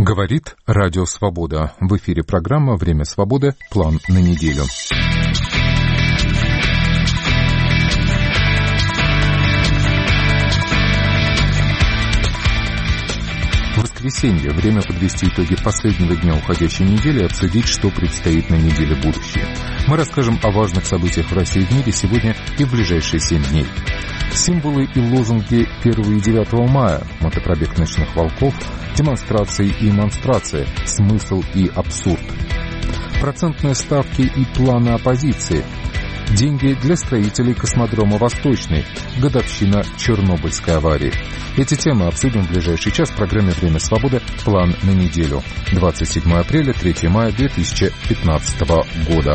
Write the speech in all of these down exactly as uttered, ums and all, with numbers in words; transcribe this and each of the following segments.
Говорит Радио Свобода. В эфире программа «Время свободы. План на неделю». В воскресенье время подвести итоги последнего дня уходящей недели и обсудить, что предстоит на неделе будущее. Мы расскажем о важных событиях в России и в мире сегодня и в ближайшие семь дней. Символы и лозунги первого и девятого мая, мотопробег ночных волков, демонстрации и монстрации, смысл и абсурд. Процентные ставки и планы оппозиции. Деньги для строителей космодрома «Восточный», годовщина Чернобыльской аварии. Эти темы обсудим в ближайший час в программе «Время свободы. План на неделю». двадцать седьмого апреля, третьего мая две тысячи пятнадцатого года.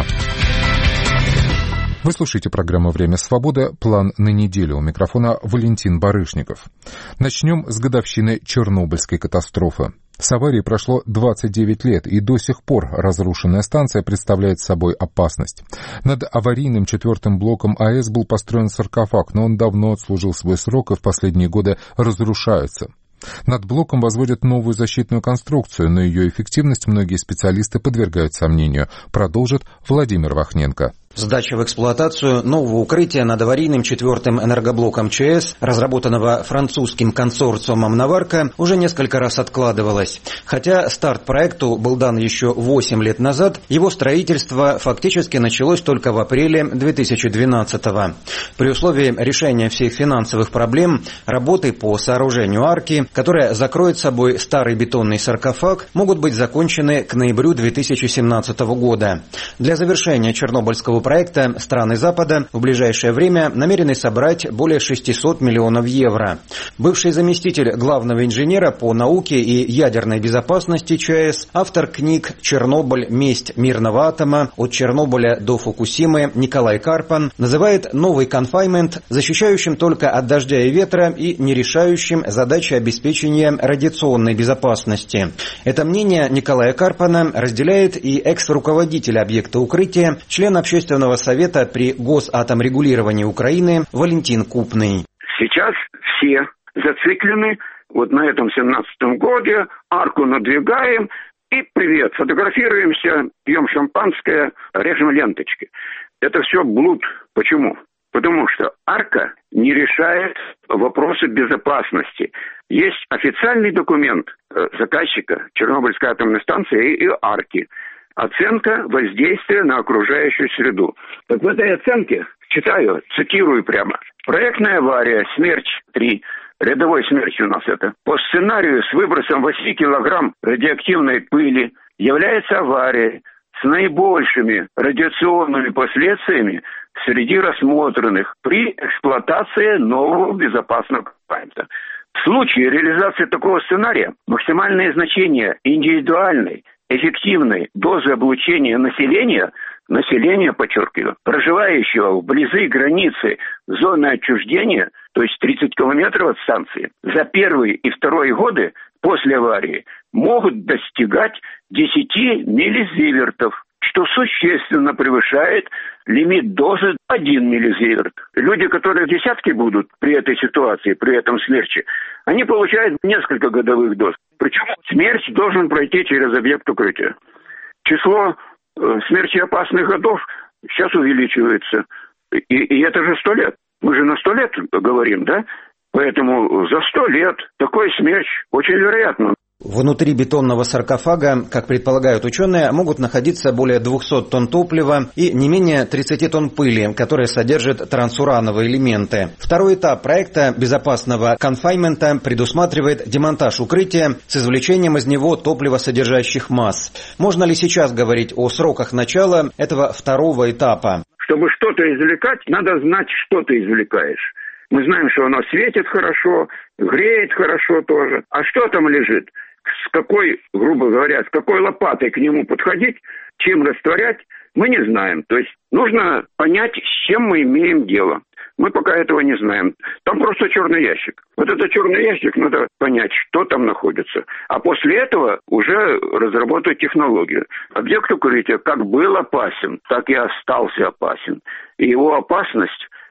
Вы слушаете программу «Время свободы. План на неделю». У микрофона Валентин Барышников. Начнем с годовщины Чернобыльской катастрофы. С аварии прошло двадцать девять лет, и до сих пор разрушенная станция представляет собой опасность. Над аварийным четвертым блоком АЭС был построен саркофаг, но он давно отслужил свой срок и в последние годы разрушается. Над блоком возводят новую защитную конструкцию, но ее эффективность многие специалисты подвергают сомнению. Продолжит Владимир Вахненко. Сдача в эксплуатацию нового укрытия над аварийным четвертым энергоблоком ЧАЭС, разработанного французским консорциумом «Наварко», уже несколько раз откладывалась. Хотя старт проекту был дан еще восемь лет назад, его строительство фактически началось только в апреле две тысячи двенадцатого. При условии решения всех финансовых проблем, работы по сооружению арки, которая закроет собой старый бетонный саркофаг, могут быть закончены к ноябрю две тысячи семнадцатого года. Для завершения Чернобыльского проекта страны Запада в ближайшее время намерены собрать более шестисот миллионов евро. Бывший заместитель главного инженера по науке и ядерной безопасности ЧАЭС, автор книг «Чернобыль. Месть мирного атома. От Чернобыля до Фукусимы» Николай Карпан называет новый конфайнмент защищающим только от дождя и ветра и не решающим задачи обеспечения радиационной безопасности. Это мнение Николая Карпана разделяет и экс-руководитель объекта укрытия, член общественного совета при Госатомрегулировании Украины Валентин Купный. Сейчас все зациклены вот на этом семнадцатом годе, арку надвигаем и привет, фотографируемся, пьем шампанское, режем ленточки. Это все блуд. Почему? Потому что арка не решает вопросы безопасности. Есть официальный документ заказчика Чернобыльской атомной станции и арки. Оценка воздействия на окружающую среду. Так в этой оценке, читаю, цитирую прямо. Проектная авария «Смерч-три», рядовой «Смерч» у нас это, по сценарию с выбросом восемь килограмм радиоактивной пыли является аварией с наибольшими радиационными последствиями среди рассмотренных при эксплуатации нового безопасного компонента. В случае реализации такого сценария максимальное значение индивидуальной эффективной дозы облучения населения, населения, подчеркиваю, проживающего вблизи границы зоны отчуждения, то есть тридцать километров от станции, за первые и второй годы после аварии могут достигать десяти миллизивертов, что существенно превышает лимит дозы один миллизиверт. Люди, которые десятки будут при этой ситуации, при этом смерче, они получают несколько годовых доз. Причем смерч должен пройти через объект укрытия. Число э, смерчей опасных годов сейчас увеличивается. И, и это же сто лет. Мы же на сто лет говорим, да? Поэтому за сто лет такой смерч очень вероятно. Внутри бетонного саркофага, как предполагают ученые, могут находиться более двухсот тонн топлива и не менее тридцати тонн пыли, которые содержат трансурановые элементы. Второй этап проекта безопасного конфайнмента предусматривает демонтаж укрытия с извлечением из него топливосодержащих масс. Можно ли сейчас говорить о сроках начала этого второго этапа? Чтобы что-то извлекать, надо знать, что ты извлекаешь. Мы знаем, что оно светит хорошо, греет хорошо тоже. А что там лежит? С какой, грубо говоря, с какой лопатой к нему подходить, чем растворять, мы не знаем. То есть нужно понять, с чем мы имеем дело. Мы пока этого не знаем. Там просто черный ящик. Вот этот черный ящик надо понять, что там находится. А после этого уже разработать технологию. Объект укрытия как был опасен, так и остался опасен. И его опасность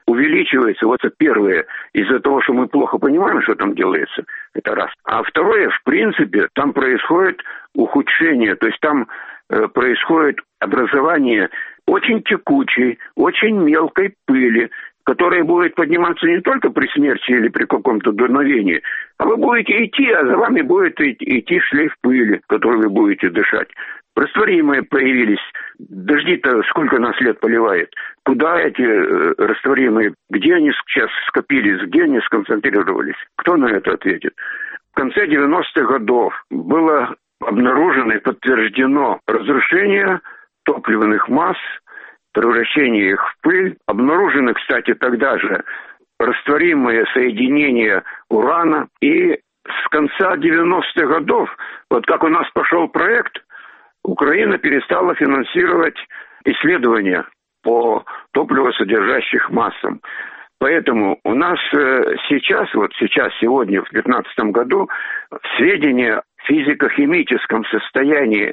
увеличивается. Вот это первое, из-за того, что мы плохо понимаем, что там делается. Это раз. А второе, в принципе, там происходит ухудшение. То есть там э, происходит образование очень текучей, очень мелкой пыли, которая будет подниматься не только при смерти или при каком-то дуновении, а вы будете идти, а за вами будет идти шлейф пыли, который вы будете дышать. Растворимые появились. Дожди-то сколько нас лет поливает. Куда эти э, растворимые, где они сейчас скопились, где они сконцентрировались? Кто на это ответит? В конце девяностых годов было обнаружено и подтверждено разрушение топливных масс, превращение их в пыль. Обнаружены, кстати, тогда же растворимые соединения урана. И с конца девяностых годов, вот как у нас пошел проект, Украина перестала финансировать исследования по топливосодержащих массам. Поэтому у нас сейчас, вот сейчас, сегодня, в две тысячи пятнадцатом году, сведения о физико-химическом состоянии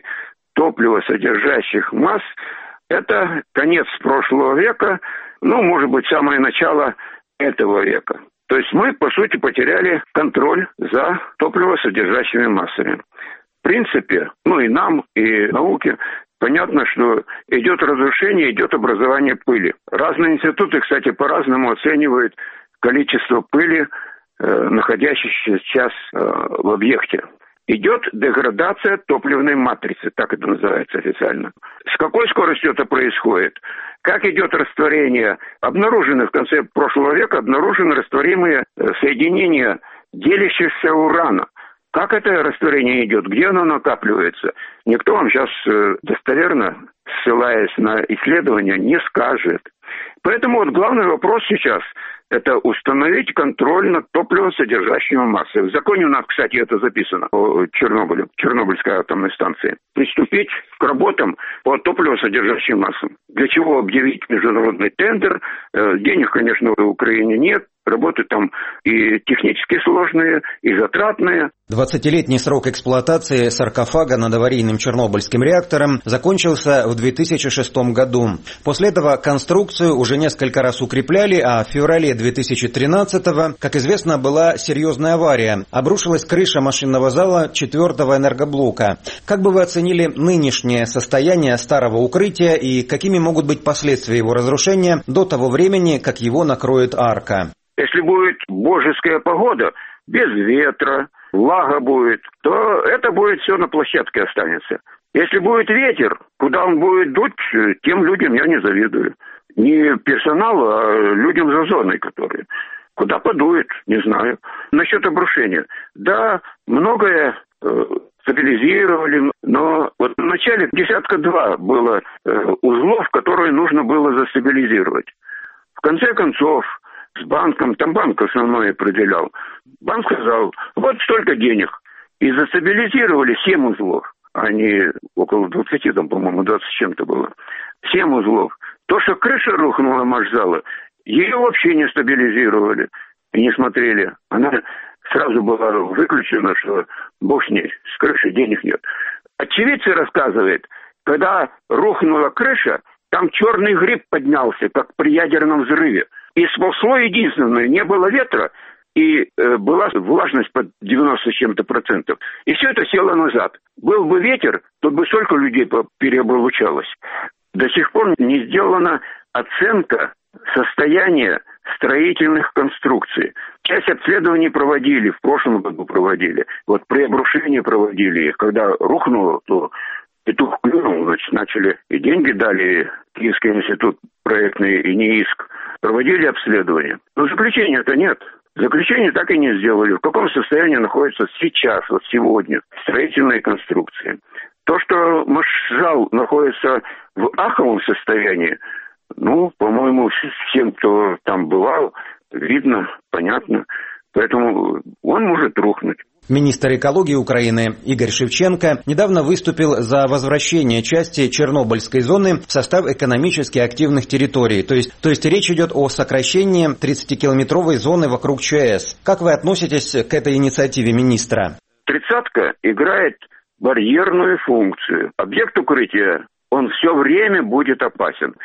топливосодержащих масс – это конец прошлого века, ну, может быть, самое начало этого века. То есть мы, по сути, потеряли контроль за топливосодержащими массами. В принципе, ну и нам, и науке, понятно, что идет разрушение, идет образование пыли. Разные институты, кстати, по-разному оценивают количество пыли, э, находящейся сейчас э, в объекте. Идет деградация топливной матрицы, так это называется официально. С какой скоростью это происходит? Как идет растворение? Обнаружены в конце прошлого века, обнаружены растворимые соединения делящихся урана. Как это растворение идет? Где оно накапливается? Никто вам сейчас достоверно, ссылаясь на исследования, не скажет. Поэтому вот главный вопрос сейчас – это установить контроль над топливосодержащими массами. В законе у нас, кстати, это записано о Чернобыле, Чернобыльской атомной станции. Приступить к работам по топливосодержащим массам. Для чего объявить международный тендер? Денег, конечно, в Украине нет. Работы там и технически сложные, и затратные. двадцатилетний срок эксплуатации саркофага над аварийным чернобыльским реактором закончился в две тысячи шестом году. После этого конструкцию уже несколько раз укрепляли, а в феврале две тысячи тринадцатого, как известно, была серьезная авария. Обрушилась крыша машинного зала четвертого энергоблока. Как бы вы оценили нынешнее состояние старого укрытия и какими могут быть последствия его разрушения до того времени, как его накроет арка? Если будет божеская погода, без ветра, влага будет, то это будет все на площадке останется. Если будет ветер, куда он будет дуть, тем людям я не завидую. Не персоналу, а людям за зоной, которые. Куда подует, не знаю. Насчет обрушения. Да, многое э, стабилизировали, но вот в начале десятка два было э, узлов, которые нужно было застабилизировать. В конце концов, с банком, там банк основное определял. Банк сказал, вот столько денег. И застабилизировали семь узлов. А не около двадцати, там, по-моему, двадцать с чем-то было. семь узлов. То, что крыша рухнула машзала, ее вообще не стабилизировали. И не смотрели. Она сразу была выключена, что бог с ней, с крыши денег нет. Очевидцы рассказывают, когда рухнула крыша, там черный гриб поднялся, как при ядерном взрыве. И спасло единственное, не было ветра, и э, была влажность под девяносто с чем-то процентов. И все это село назад. Был бы ветер, тут бы столько людей переоблучалось. До сих пор не сделана оценка состояния строительных конструкций. Часть обследований проводили, в прошлом году проводили. Вот при обрушении проводили их. Когда рухнуло, то петух клюнул, значит, начали и деньги дали, Киевский институт проектный и НИИСК. Проводили обследования. Но заключения-то нет. Заключение так и не сделали. В каком состоянии находятся сейчас, вот сегодня, строительные конструкции. То, что машзал находится в аховом состоянии, ну, по-моему, всем, кто там бывал, видно, понятно. Поэтому он может рухнуть. Министр экологии Украины Игорь Шевченко недавно выступил за возвращение части Чернобыльской зоны в состав экономически активных территорий. То есть, то есть речь идет о сокращении тридцатикилометровой зоны вокруг ЧАЭС. Как вы относитесь к этой инициативе министра? Тридцатка играет барьерную функцию. Объект укрытия, он все время будет опасен.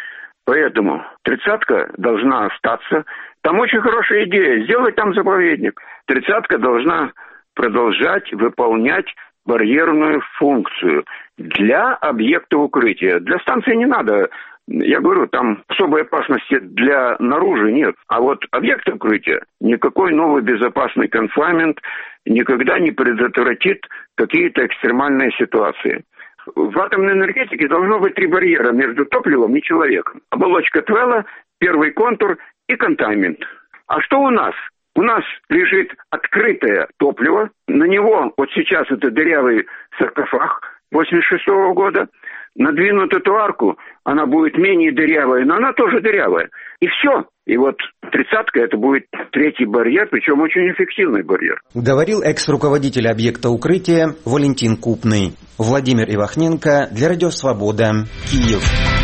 Поэтому тридцатка должна остаться. Там очень хорошая идея. Сделать там заповедник. Тридцатка должна продолжать выполнять барьерную функцию для объекта укрытия. Для станции не надо. Я говорю, там особой опасности для наружу нет. А вот объект укрытия, никакой новый безопасный конфаймент никогда не предотвратит какие-то экстремальные ситуации. В атомной энергетике должно быть три барьера между топливом и человеком. Оболочка Твелла, первый контур и контаймент. А что у нас? У нас лежит открытое топливо. На него вот сейчас это дырявый саркофаг восемьдесят шестого года. Надвинут эту арку, она будет менее дырявая, но она тоже дырявая. И все. И вот тридцатка это будет третий барьер, причем очень эффективный барьер. Говорил экс-руководитель объекта укрытия Валентин Купный. Владимир Ивахненко для Радио Свобода, Киев.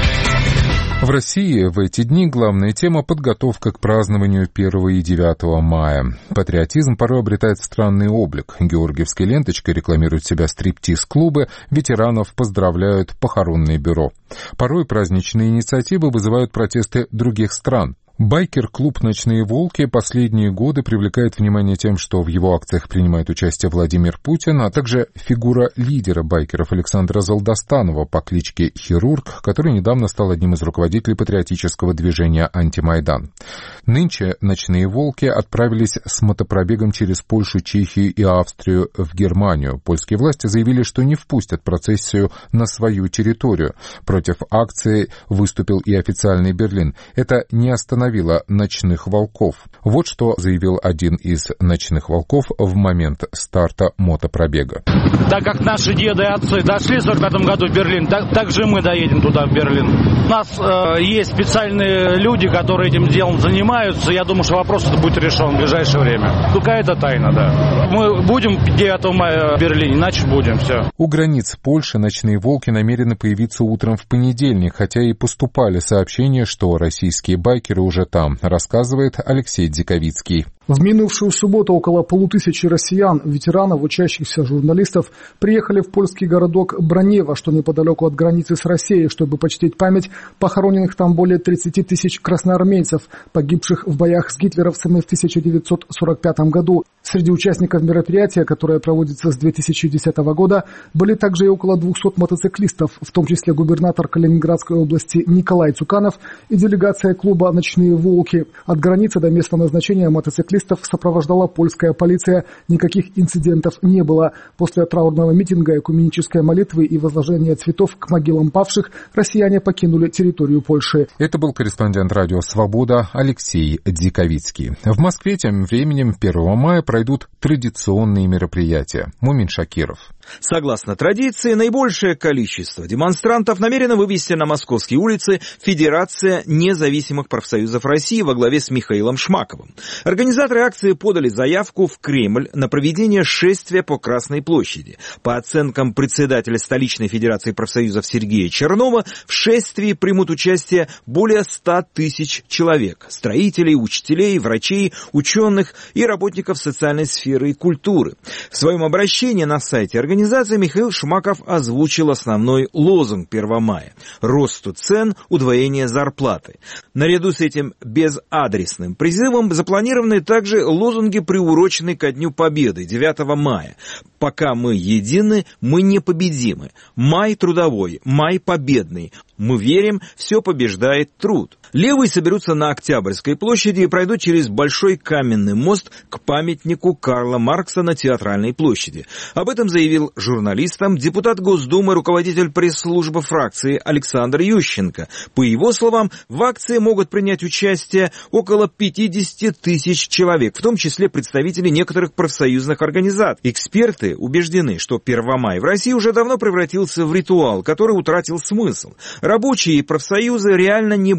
В России в эти дни главная тема – подготовка к празднованию первого и девятого мая. Патриотизм порой обретает странный облик. Георгиевской ленточкой рекламируют себя стриптиз-клубы, ветеранов поздравляют похоронные бюро. Порой праздничные инициативы вызывают протесты других стран. Байкер-клуб «Ночные волки» последние годы привлекает внимание тем, что в его акциях принимает участие Владимир Путин, а также фигура лидера байкеров Александра Залдостанова по кличке Хирург, который недавно стал одним из руководителей патриотического движения «Антимайдан». Нынче «Ночные волки» отправились с мотопробегом через Польшу, Чехию и Австрию в Германию. Польские власти заявили, что не впустят процессию на свою территорию. Против акции выступил и официальный Берлин. Это не остановило «Ночных волков». Вот что заявил один из «Ночных волков» в момент старта мотопробега. Так как наши деды и отцы дошли в сорок пятом году в Берлин, так, так же мы доедем туда, в Берлин. У нас э, есть специальные люди, которые этим делом занимаются. Я думаю, что вопрос это будет решен в ближайшее время. Какая-то тайна, да. Мы будем девятого мая в Берлине, иначе будем, все. У границ Польши «Ночные волки» намерены появиться утром в понедельник, хотя и поступали сообщения, что российские байкеры уже уже там, рассказывает Алексей Диковицкий. В минувшую субботу около полутысячи россиян, ветеранов, учащихся журналистов, приехали в польский городок Бранево, что неподалеку от границы с Россией, чтобы почтить память похороненных там более тридцати тысяч красноармейцев, погибших в боях с гитлеровцами в тысяча девятьсот сорок пятом году. Среди участников мероприятия, которое проводится с две тысячи десятого года, были также и около двухсот мотоциклистов, в том числе губернатор Калининградской области Николай Цуканов и делегация клуба «Ночные волки». От границы до места назначения мотоциклистов сопровождала польская полиция. Никаких инцидентов не было. После траурного митинга, экуменической молитвы и возложения цветов к могилам павших россияне покинули территорию Польши. Это был корреспондент радио «Свобода» Алексей Диковицкий. В Москве тем временем первого мая пройдут традиционные мероприятия. Мумин Шакиров. Согласно традиции, наибольшее количество демонстрантов намерена вывести на московские улицы Федерация независимых профсоюзов России во главе с Михаилом Шмаковым. Организаторы акции подали заявку в Кремль на проведение шествия по Красной площади. По оценкам председателя столичной Федерации профсоюзов Сергея Чернова, в шествии примут участие более ста тысяч человек – строителей, учителей, врачей, ученых и работников социальной сферы и культуры. В своем обращении на сайте организации Организация Михаил Шмаков озвучил основной лозунг первого мая – росту цен, удвоение зарплаты. Наряду с этим безадресным призывом запланированы также лозунги, приуроченные ко Дню Победы девятого мая. «Пока мы едины, мы непобедимы. Май трудовой, май победный. Мы верим, все побеждает труд». Левые соберутся на Октябрьской площади и пройдут через Большой каменный мост к памятнику Карла Маркса на Театральной площади. Об этом заявил журналистам депутат Госдумы, руководитель пресс-службы фракции Александр Ющенко. По его словам, в акции могут принять участие около пятидесяти тысяч человек, в том числе представители некоторых профсоюзных организаций. Эксперты убеждены, что первого мая в России уже давно превратился в ритуал, который утратил смысл. Рабочие и профсоюзы реально не борются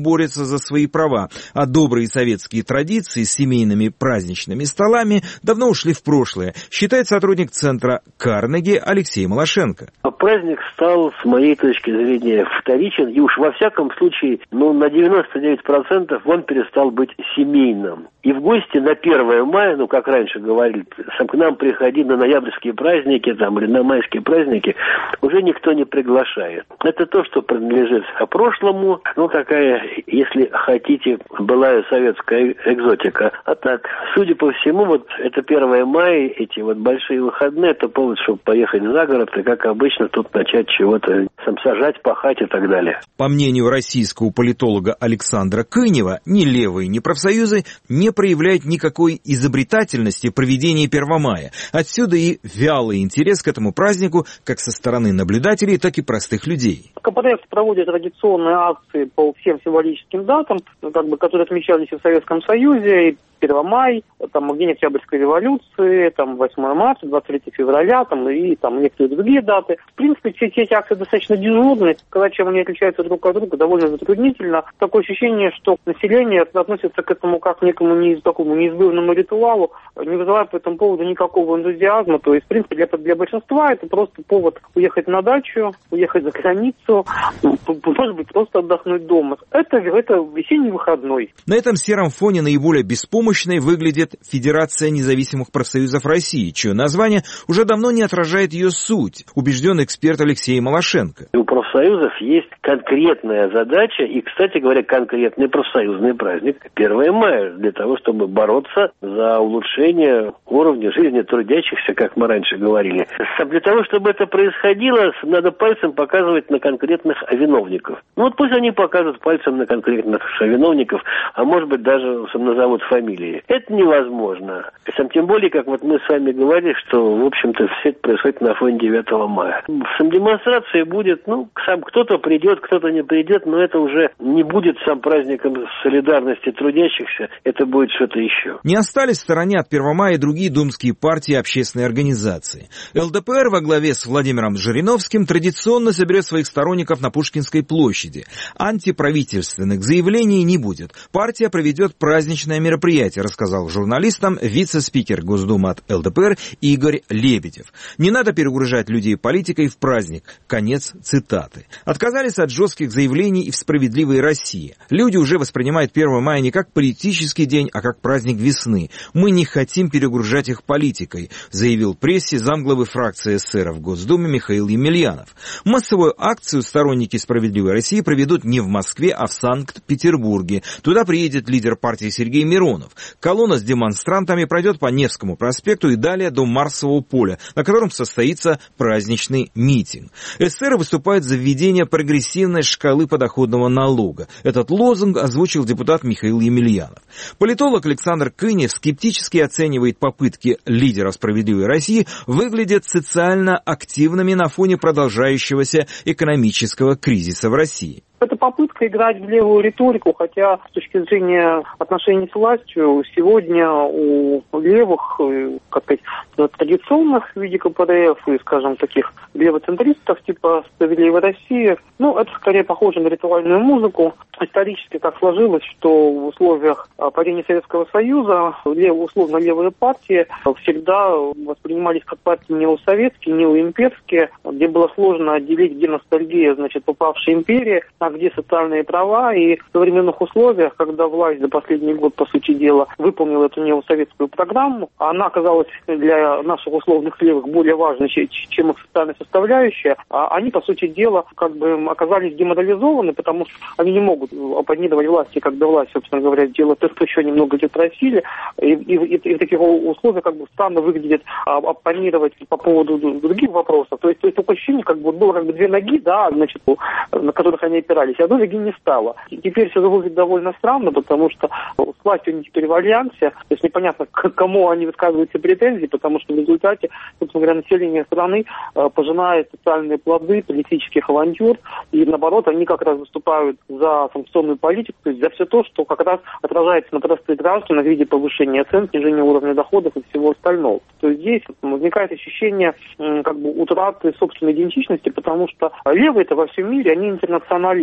за свои права, а добрые советские традиции с семейными праздничными столами давно ушли в прошлое, считает сотрудник центра Карнеги Алексей Малашенко. Праздник стал, с моей точки зрения, вторичен, и уж во всяком случае, ну, на девяносто девять процентов он перестал быть семейным. И в гости на первое мая, ну, как раньше говорили, к нам приходи на ноябрьские праздники, там, или на майские праздники, уже никто не приглашает. Это то, что принадлежит прошлому, ну, такая, если хотите, былая советская экзотика. А так, судя по всему, вот это первое мая, эти вот большие выходные, это повод, чтобы поехать за город, и, как обычно, тут начать чего-то сам сажать, пахать и так далее. По мнению российского политолога Александра Кынева, ни левые, ни профсоюзы не проявляют никакой изобретательности в проведении Первомая. Отсюда и вялый интерес к этому празднику как со стороны наблюдателей, так и простых людей. КПДФ проводит традиционные акции по всем символическим датам, как бы, которые отмечались и в Советском Союзе, и Первомай, там, День Октябрьской революции, там, восьмое марта, двадцать третье февраля, там, и там некоторые другие даты. В принципе, все эти акции достаточно дежурные, когда чем они отличаются друг от друга, довольно затруднительно. Такое ощущение, что население относится к этому как к некому неиз, такому неизбывному ритуалу, не вызывая по этому поводу никакого энтузиазма. То есть, в принципе, для, для большинства это просто повод уехать на дачу, уехать за границу, может быть, просто отдохнуть дома. Это, это весенний выходной. На этом сером фоне наиболее беспомощной выглядит Федерация независимых профсоюзов России, чье название уже давно не отражает ее суть, убежден эксперт Алексей Малашенко. У профсоюзов есть конкретная задача и, кстати говоря, конкретный профсоюзный праздник первое мая для того, чтобы бороться за улучшение уровня жизни трудящихся, как мы раньше говорили. Для того, чтобы это происходило, надо пальцем показывать на конкретных виновников. Ну вот пусть они покажут пальцем на конкретных виновников, а может быть даже назовут фамилии. Это невозможно. Тем более, как вот мы с вами говорили, что, в общем-то, все это происходит на фоне девятого мая. Сам демонстрации будет, ну, сам кто-то придет, кто-то не придет, но это уже не будет сам праздником солидарности трудящихся, это будет что-то еще. Не остались в стороне от Первомая и другие думские партии и общественные организации. ЛДПР во главе с Владимиром Жириновским традиционно соберет своих сторонников на Пушкинской площади. Антиправительственных заявлений не будет. Партия проведет праздничное мероприятие, рассказал журналистам вице-спикер Госдумы от ЛДПР Игорь Лебедев. Не надо перегружать людей политикой в праздник. Конец цитаты. Отказались от жестких заявлений и в «Справедливой России». Люди уже воспринимают первое мая не как политический день, а как праздник весны. Мы не хотим перегружать их политикой, заявил прессе замглавы фракции эсеров в Госдуме Михаил Емельянов. Массовую акцию сторонники «Справедливой России» проведут не в Москве, а в Санкт-Петербурге. Туда приедет лидер партии Сергей Миронов. Колонна с демонстрантами пройдет по Невскому проспекту и далее до Марсового поля, на котором состоится праздничный митинг. Эсеры выступают за введение прогрессивной шкалы подоходного налога. Этот лозунг озвучил депутат Михаил Емельянов. Политолог Александр Кынев скептически оценивает попытки лидера «Справедливой России» выглядеть социально активными на фоне продолжающегося экономического кризиса в России. Это попытка играть в левую риторику, хотя с точки зрения отношений с властью сегодня у левых, как сказать, традиционных в виде КПДФ и, скажем, таких левоцентристов типа «Справедливой России», ну, это скорее похоже на ритуальную музыку. Исторически так сложилось, что в условиях падения Советского Союза условно левые партии всегда воспринимались как партии неосоветские, неоимперские, где было сложно отделить, где ностальгия, значит, попавшей империи, а где социальные права. И в современных условиях, когда власть за последний год, по сути дела, выполнила эту неосоветскую программу, она оказалась для наших условных левых более важной, чем их социальная составляющая, а они, по сути дела, как бы оказались деморализованы, потому что они не могут оппонировать власти, когда власть, собственно говоря, делает то, что еще немного идет в России, и, и, и, и в таких условиях как бы странно выглядит оппонировать по поводу других вопросов. То есть, то есть такое ощущение, как бы было как бы две ноги, да, значит, на которых они опирались, и одной ноги не стало. И теперь все выглядит довольно странно, потому что с властью они теперь в альянсе, то есть непонятно, к кому они высказывают все претензии, потому что в результате, собственно говоря, население страны пожинает социальные плоды политических авантюр, и наоборот, они как раз выступают за санкционную политику, то есть за все то, что как раз отражается на простых гражданах в виде повышения цен, снижения уровня доходов и всего остального. То есть здесь возникает ощущение как бы утраты собственной идентичности, потому что левые-то во всем мире, они интернационалисты.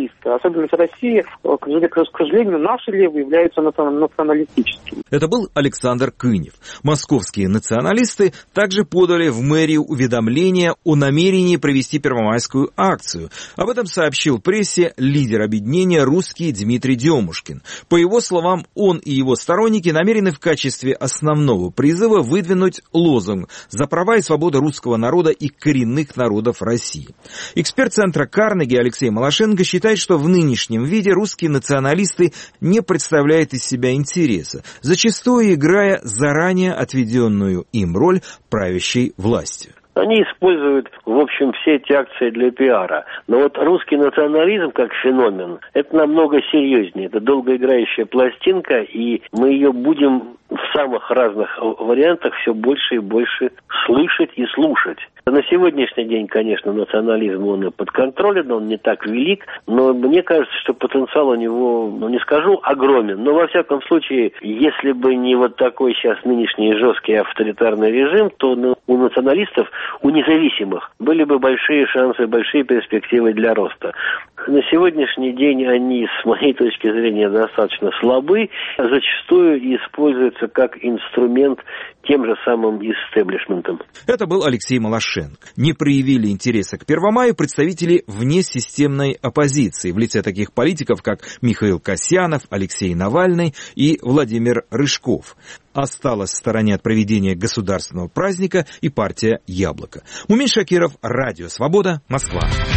националисты. Особенность России, к сожалению, наши левые являются националистическими. Это был Александр Кынев. Московские националисты также подали в мэрию уведомление о намерении провести первомайскую акцию. Об этом сообщил прессе лидер объединения «Русский» Дмитрий Демушкин. По его словам, он и его сторонники намерены в качестве основного призыва выдвинуть лозунг «За права и свободы русского народа и коренных народов России». Эксперт центра Карнеги Алексей Малашенко считает, что в нынешнем виде русские националисты не представляют из себя интереса, зачастую играя заранее отведенную им роль правящей властью. Они используют, в общем, все эти акции для пиара. Но вот русский национализм как феномен, это намного серьезнее. Это долгоиграющая пластинка, и мы ее будем в самых разных вариантах все больше и больше слышать и слушать. На сегодняшний день, конечно, национализм, он и подконтролен, он не так велик, но мне кажется, что потенциал у него, ну не скажу огромен, но во всяком случае, если бы не вот такой сейчас нынешний жесткий авторитарный режим, то у националистов, у независимых, были бы большие шансы, большие перспективы для роста. На сегодняшний день они, с моей точки зрения, достаточно слабы, зачастую используются как инструмент тем же самым истеблишментом. Это был Алексей Малашенко. Не проявили интереса к Первомаю представители внесистемной оппозиции в лице таких политиков, как Михаил Касьянов, Алексей Навальный и Владимир Рыжков. Осталась в стороне от проведения государственного праздника и партия «Яблоко». Мумин Шакиров, Радио Свобода, Москва.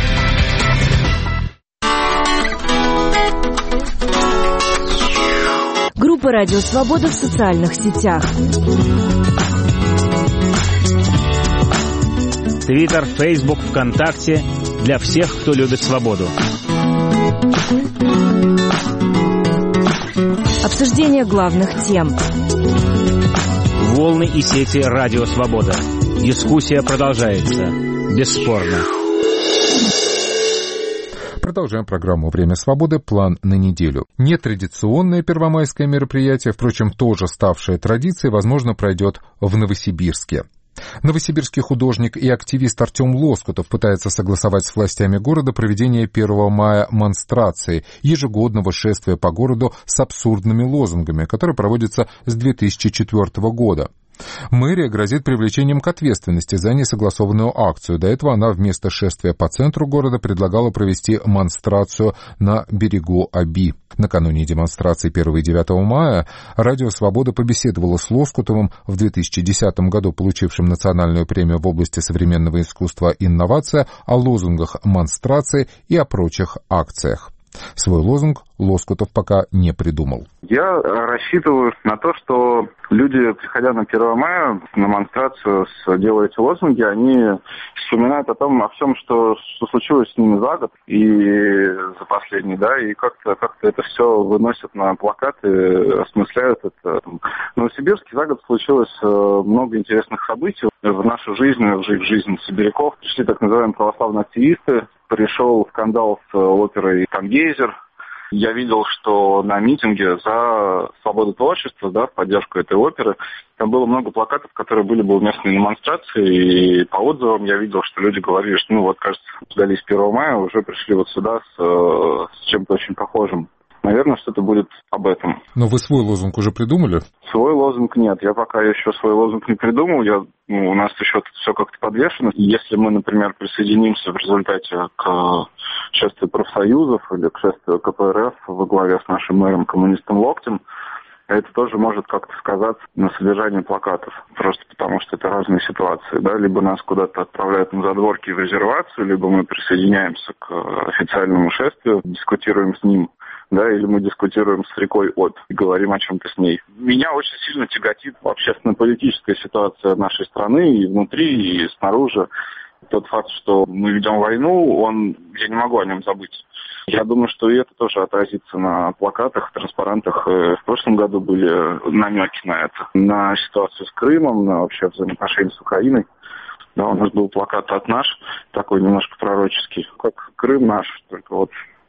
Группа «Радио Свобода» в социальных сетях. Твиттер, Фейсбук, ВКонтакте. Для всех, кто любит свободу. Обсуждение главных тем. Волны и сети «Радио Свобода». Дискуссия продолжается. Бесспорно. Продолжаем программу «Время свободы». План на неделю. Нетрадиционное первомайское мероприятие, впрочем, тоже ставшее традицией, возможно, пройдет в Новосибирске. Новосибирский художник и активист Артем Лоскутов пытается согласовать с властями города проведение первого мая монстрации, ежегодного шествия по городу с абсурдными лозунгами, которое проводится с две тысячи четвёртого года. Мэрия грозит привлечением к ответственности за несогласованную акцию. До этого она вместо шествия по центру города предлагала провести монстрацию на берегу Оби. Накануне демонстрации первого и девятого мая Радио Свобода побеседовала с Лоскутовым, в две тысячи десятом году получившим национальную премию в области современного искусства «Инновация», о лозунгах монстрации и о прочих акциях. Свой лозунг Лоскутов пока не придумал. Я рассчитываю на то, что люди, приходя на первое мая, на монстрацию, делая эти лозунги, они вспоминают о том, о всем, что, что случилось с ними за год и за последний, да, и как-то, как-то это все выносят на плакаты, осмысляют это. В Новосибирске за год случилось много интересных событий в нашу жизнь, в жизнь сибиряков. Пришли так называемые православные активисты, пришел скандал с оперой «Тангейзер». Я видел, что на митинге за свободу творчества, да, в поддержку этой оперы, там было много плакатов, которые были бы уместны на демонстрации, и по отзывам я видел, что люди говорили, что, ну вот, кажется, ждались первого мая, уже пришли вот сюда с, с чем-то очень похожим. Наверное, что-то будет об этом. Но вы свой лозунг уже придумали? Свой лозунг нет. Я пока еще свой лозунг не придумал. Я, ну, у нас еще все как-то подвешено. Если мы, например, присоединимся в результате к шествию профсоюзов или к шествию ка пэ эр эф во главе с нашим мэром коммунистом Локтем, это тоже может как-то сказаться на содержании плакатов. Просто потому, что это разные ситуации. Да? Либо нас куда-то отправляют на задворки в резервацию, либо мы присоединяемся к официальному шествию, дискутируем с ним. Да, или мы дискутируем с рекой Обь и говорим о чем-то с ней. Меня очень сильно тяготит общественно-политическая ситуация нашей страны и внутри, и снаружи. Тот факт, что мы ведем войну, он, я не могу о нем забыть. Я думаю, что и это тоже отразится на плакатах, транспарантах. В прошлом году были намеки на это. На ситуацию с Крымом, на вообще взаимоотношения с Украиной. Да, у нас был плакат «От наш», такой немножко пророческий, как Крым наш, только вот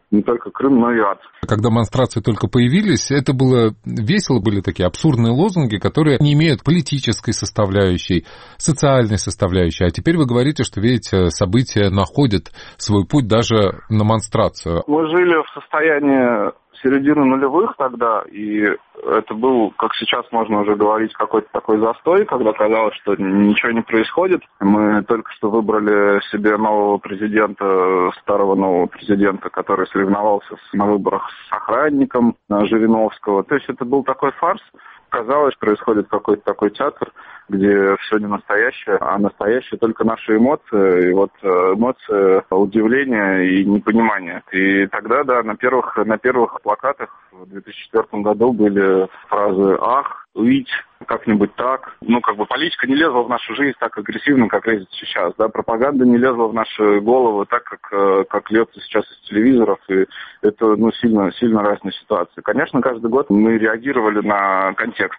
не только Крым, но и ад. Когда демонстрации только появились, это было весело, были такие абсурдные лозунги, которые не имеют политической составляющей, социальной составляющей. А теперь вы говорите, что, видите, события находят свой путь даже на демонстрацию. Мы жили в состоянии середины нулевых тогда, и это был, как сейчас можно уже говорить, какой-то такой застой, когда казалось, что ничего не происходит. Мы только что выбрали себе нового президента, старого нового президента, который соревновался на выборах с охранником Жириновского. То есть это был такой фарс. Казалось, происходит какой-то такой театр, где все не настоящее, а настоящее только наши эмоции. И вот эмоции удивления и непонимания. И тогда, да, на первых, на первых плакатах в две тысячи четвёртом году были фразы «ах», «уить», как-нибудь так. Ну, как бы политика не лезла в нашу жизнь так агрессивно, как лезет сейчас. Да? Пропаганда не лезла в наши головы так, как, как льется сейчас из телевизоров. И это, ну, сильно, сильно разные ситуации. Конечно, каждый год мы реагировали на контекст.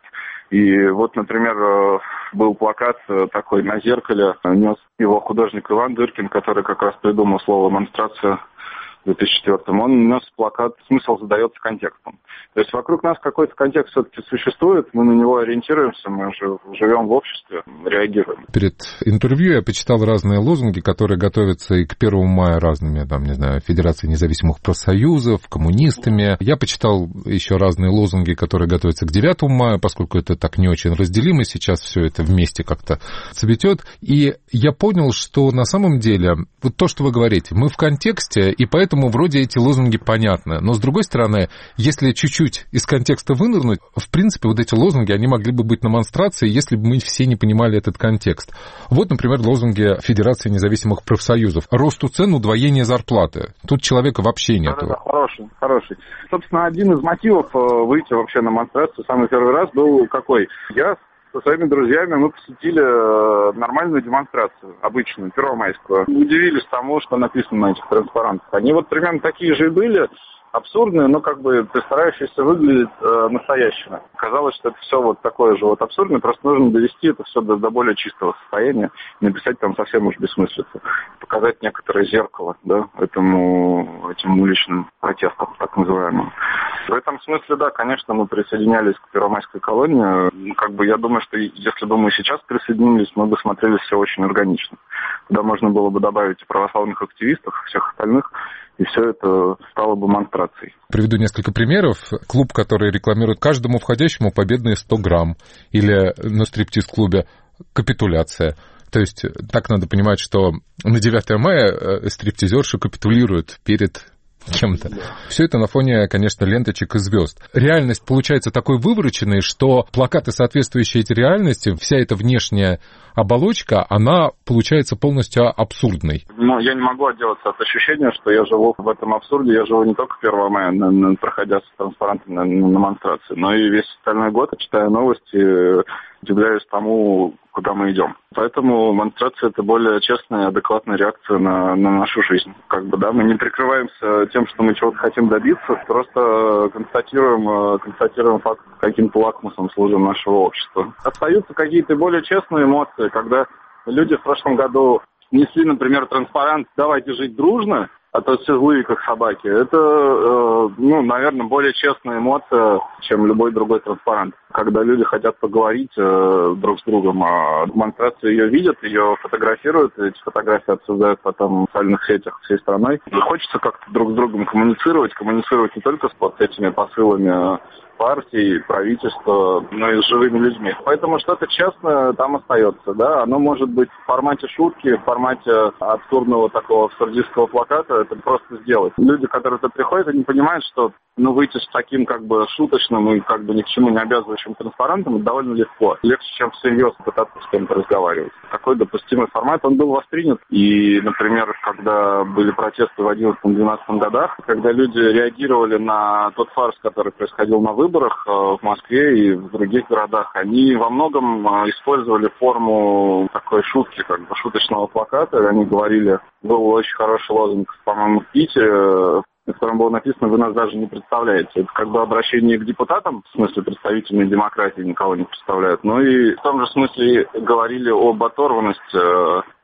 И вот, например, был плакат такой на зеркале, нес его художник Иван Дыркин, который как раз придумал слово «монстрация» в две тысячи четвёртом. Он нес плакат «Смысл задается контекстом». То есть вокруг нас какой-то контекст все-таки существует, мы на него ориентируемся, мы же живем в обществе, реагируем. Перед интервью я почитал разные лозунги, которые готовятся и к первому мая разными, там, не знаю, Федерацией независимых профсоюзов, коммунистами. Я почитал еще разные лозунги, которые готовятся к девятому мая, поскольку это так не очень разделимо, сейчас все это вместе как-то цветет. И я понял, что на самом деле, вот то, что вы говорите, мы в контексте, и поэтому вроде эти лозунги понятны. Но, с другой стороны, если чуть-чуть из контекста вынырнуть, в принципе, вот эти лозунги, они могли бы быть на демонстрации, если бы мы все не понимали этот контекст. Вот, например, лозунги Федерации независимых профсоюзов. Росту цен, удвоение зарплаты. Тут человека вообще нет. Да, да, хороший, хороший. Собственно, один из мотивов выйти вообще на демонстрацию самый первый раз был какой? Я со своими друзьями мы посетили нормальную демонстрацию, обычную, первомайскую. Удивились тому, что написано на этих транспарантах. Они вот примерно такие же и были, абсурдные, но как бы старающиеся выглядеть э, настоящими. Казалось, что это все вот такое же вот абсурдное, просто нужно довести это все до, до более чистого состояния, написать там совсем уж бессмыслицу, показать некоторое зеркало, да, этому, этим уличным протестам, так называемым. В этом смысле, да, конечно, мы присоединялись к первомайской колонии. Как бы я думаю, что если бы мы сейчас присоединились, мы бы смотрелись все очень органично. Туда можно было бы добавить и православных активистов, и всех остальных, и все это стало бы демонстрацией. Приведу несколько примеров. Клуб, который рекламирует каждому входящему победные сто грамм. Или на стриптиз-клубе капитуляция. То есть так надо понимать, что на девятое мая стриптизерши капитулируют перед кем-то. Да. Все это на фоне, конечно, ленточек и звезд. Реальность получается такой вывороченной, что плакаты, соответствующие этой реальности, вся эта внешняя оболочка, она получается полностью абсурдной. Ну, я не могу отделаться от ощущения, что я живу в этом абсурде. Я живу не только первого мая, на, на, проходя с транспарантами на, на демонстрации, но и весь остальной год, читая новости, удивляюсь тому, куда мы идем. Поэтому демонстрация — это более честная и адекватная реакция на, на нашу жизнь. Как бы, да, мы не прикрываемся тем, что мы чего-то хотим добиться, просто констатируем, констатируем факт, каким-то лакмусом служим нашего общества. Остаются какие-то более честные эмоции, когда люди в прошлом году несли, например, транспарант «Давайте жить дружно», а то все злые, как собаки. Это, э, ну, наверное, более честная эмоция, чем любой другой транспарант. Когда люди хотят поговорить э, друг с другом, а демонстрацию ее видят, ее фотографируют, эти фотографии обсуждают потом в социальных сетях всей страной. И хочется как-то друг с другом коммуницировать, коммуницировать не только с вот этими посылами партий, правительства, но и с живыми людьми. Поэтому что-то честное там остается, да, оно может быть в формате шутки, в формате абсурдного такого абсурдистского плаката, это просто сделать. Люди, которые туда приходят, они понимают, что ну, выйти с таким как бы шуточным и как бы ни к чему не обязывающим транспарантом довольно легко. Легче, чем всерьез пытаться с кем-то разговаривать. Такой допустимый формат, он был воспринят. И, например, когда были протесты в одиннадцатом-двенадцатом годах, когда люди реагировали на тот фарс, который происходил на выборах в Москве и в других городах, они во многом использовали форму такой шутки, как бы шуточного плаката. Они говорили, был очень хороший лозунг, по-моему, в Питере, в котором было написано «Вы нас даже не представляете». Это как бы обращение к депутатам, в смысле представительной демократии никого не представляют, но и в том же смысле говорили об оторванности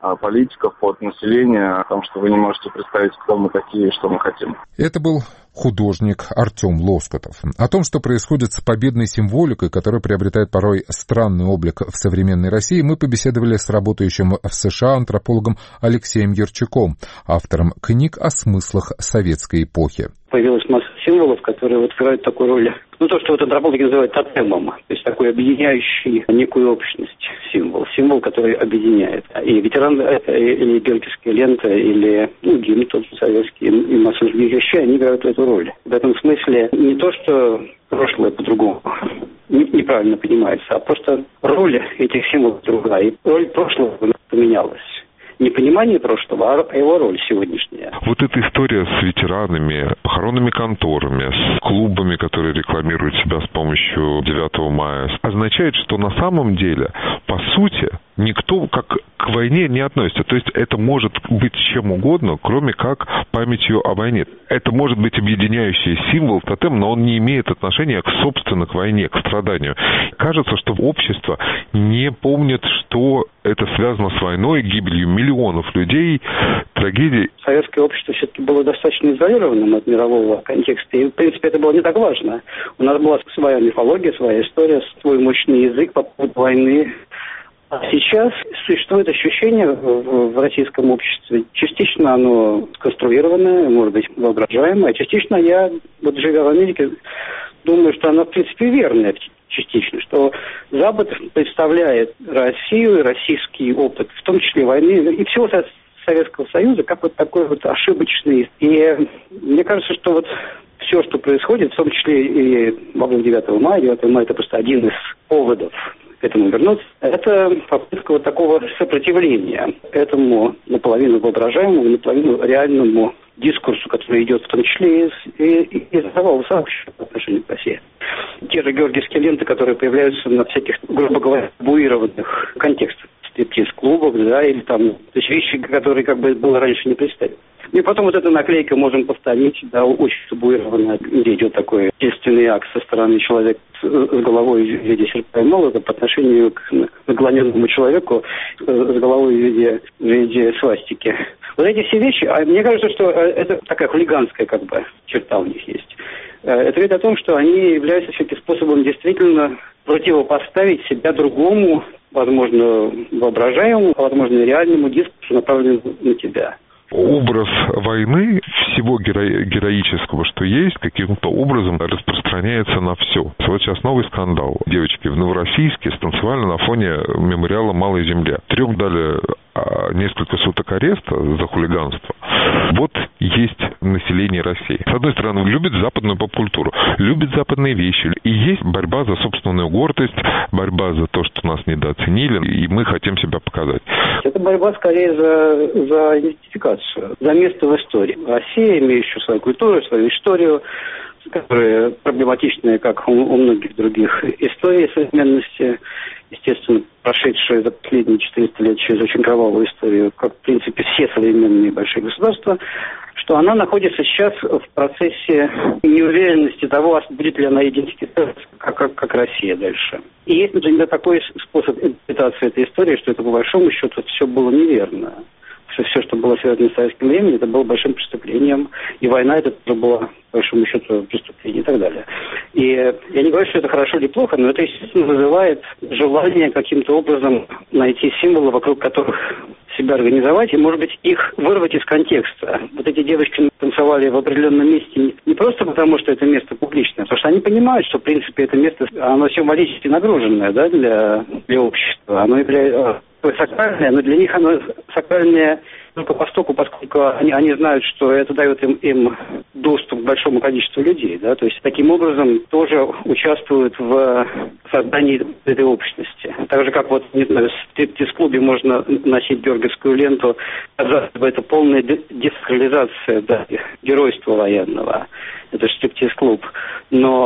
политиков, от населения, о том, что вы не можете представить, кто мы такие и что мы хотим. Это был художник Артем Лоскутов. О том, что происходит с победной символикой, которая приобретает порой странный облик в современной России, мы побеседовали с работающим в США антропологом Алексеем Ярчуком, автором книг о смыслах советской эпохи. Появилась масса символов, которые вот играют такую роль, ну, то, что вот антропологи называют тотемом, то есть такой объединяющий некую общность символ, символ, который объединяет. И ветеран это или георгиевская лента, или, ну, гимн тот же советский, и масса других вещей, они играют эту роль. В этом смысле не то, что прошлое по-другому неправильно понимается, а просто роль этих символов другая. И роль прошлого поменялась. Не понимание прошлого, а его роль сегодняшняя. Вот эта история с ветеранами, похоронными конторами, с клубами, которые рекламируют себя с помощью девятого мая, означает, что на самом деле, по сути, никто как к войне не относится. То есть это может быть чем угодно, кроме как памятью о войне. Это может быть объединяющий символ, тотем, но он не имеет отношения к, собственно, к войне, к страданию. Кажется, что общество не помнит, что это связано с войной, гибелью миллионов людей, трагедией. Советское общество все-таки было достаточно изолированным от мирового контекста. И, в принципе, это было не так важно. У нас была своя мифология, своя история, свой мощный язык по поводу войны. А сейчас существует ощущение в российском обществе. Частично оно конструированное, может быть, воображаемое, а частично я, вот живя в Америке, думаю, что оно, в принципе, верное частично, что Запад представляет Россию и российский опыт, в том числе войны и всего Советского Союза, как вот такой вот ошибочный. И мне кажется, что вот все, что происходит, в том числе и во время девятого мая, девятого мая это просто один из поводов к этому вернуться, это попытка вот такого сопротивления этому наполовину воображаемому, наполовину реальному дискурсу, который идет в том числе и из мирового сообщества по отношению к России. Те же георгиевские ленты, которые появляются на всяких, грубо говоря, табуированных контекстах, стриптиз-клубах, да, или там, то есть вещи, которые как бы было раньше не представить. И потом вот эта наклейка можем повторить, да, очень табуированная, где идет такой естественный акт со стороны человека с, с головой в виде серпа и молота по отношению к наклоненному человеку с головой в виде, в виде свастики. Вот эти все вещи, а мне кажется, что это такая хулиганская как бы черта у них есть. Это говорит о том, что они являются все-таки способом действительно противопоставить себя другому, возможно, воображаемому, а возможно, реальному дискурсу, направленному на тебя. Образ войны, всего геро- героического, что есть, каким-то образом распространяется на все. Вот сейчас новый скандал. Девочки в Новороссийске станцевали на фоне мемориала «Малая земля». Трем дали а, несколько суток ареста за хулиганство. Вот есть население России. С одной стороны, любит западную поп-культуру, любит западные вещи. И есть борьба за собственную гордость, борьба за то, что нас недооценили, и мы хотим себя показать. Это борьба скорее за, за идентификацию, за место в истории. Россия, имеющая свою культуру, свою историю, которые проблематичные, как у, у многих других историй современности, естественно, прошедшие за последние четыреста лет через очень кровавую историю, как, в принципе, все современные большие государства, что она находится сейчас в процессе неуверенности того, будет ли она идентифицироваться как, как, как Россия дальше. И есть, например, такой способ интерпретации этой истории, что это, по большому счету, все было неверно. Что все, что было связано с советским временем, это было большим преступлением. И война это тоже была, по большому счету, преступление и так далее. И я не говорю, что это хорошо или плохо, но это, естественно, вызывает желание каким-то образом найти символы, вокруг которых себя организовать, и, может быть, их вырвать из контекста. Вот эти девочки танцевали в определенном месте не просто потому, что это место публичное, потому что они понимают, что, в принципе, это место, оно символически нагруженное, да, для, для общества. Оно является сакральное, но для них оно сакральное только постоку, поскольку они, они знают, что это дает им, им доступ к большому количеству людей, да, то есть таким образом тоже участвуют в создании этой общности. Так же, как вот, не знаю, в стриптиз-клубе можно носить георгиевскую ленту, это полная десакрализация, да, геройства военного. Это же стриптиз-клуб. Но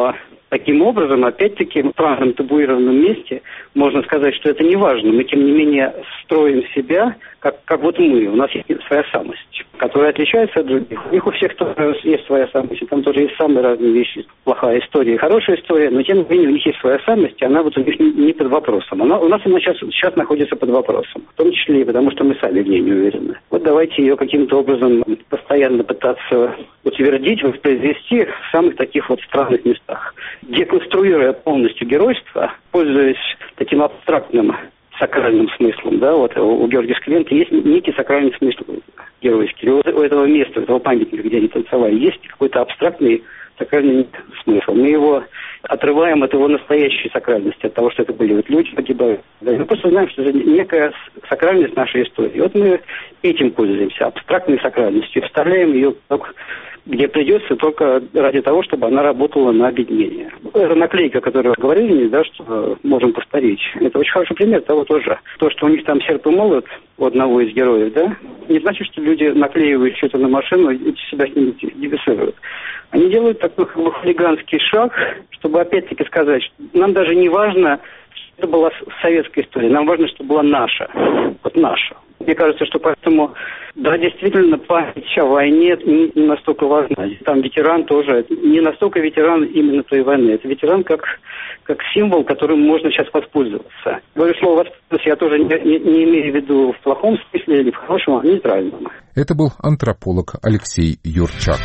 Таким образом, опять-таки, в правильном табуированном месте можно сказать, что это не важно. Мы, тем не менее, строим себя, как, как вот мы. У нас есть своя самость, которая отличается от других. У них у всех тоже есть своя самость. И там тоже есть самые разные вещи. Плохая история и хорошая история. Но, тем не менее, у них есть своя самость, и она вот у них не, не под вопросом. Она, у нас она сейчас, сейчас находится под вопросом. В том числе и потому, что мы сами в ней не уверены. Вот давайте ее каким-то образом постоянно пытаться утвердить, воспроизвести в самых таких вот странных местах. Деконструируя полностью геройство, пользуясь таким абстрактным сакральным смыслом, да, вот у Георгия Склента есть некий сакральный смысл геройский. У этого места, у этого памятника, где они танцевали, есть какой-то абстрактный сакральный смысл. Мы его отрываем от его настоящей сакральности, от того, что это были вот люди, погибают. Да, мы просто знаем, что это некая сакральность нашей истории. Вот мы этим пользуемся, абстрактной сакральностью, вставляем ее где придется, только ради того, чтобы она работала на объединение. Эта наклейка, о которой вы говорили, да, что можем повторить, это очень хороший пример того тоже. То, что у них там серп и молот у одного из героев, да, не значит, что люди наклеивают что-то на машину и себя с ним идентифицируют. Они делают такой как бы хулиганский шаг, чтобы опять-таки сказать, что нам даже не важно, что это была советская история, нам важно, чтобы была наша, вот наша. Мне кажется, что поэтому, да, действительно, память о войне не, не настолько важна. Там ветеран тоже, не настолько ветеран именно той войны. Это ветеран как, как символ, которым можно сейчас воспользоваться. Говорю слово «воспользоваться» я тоже не, не, не имею в виду в плохом смысле или в хорошем, а в нейтральном. Это был антрополог Алексей Юрчак.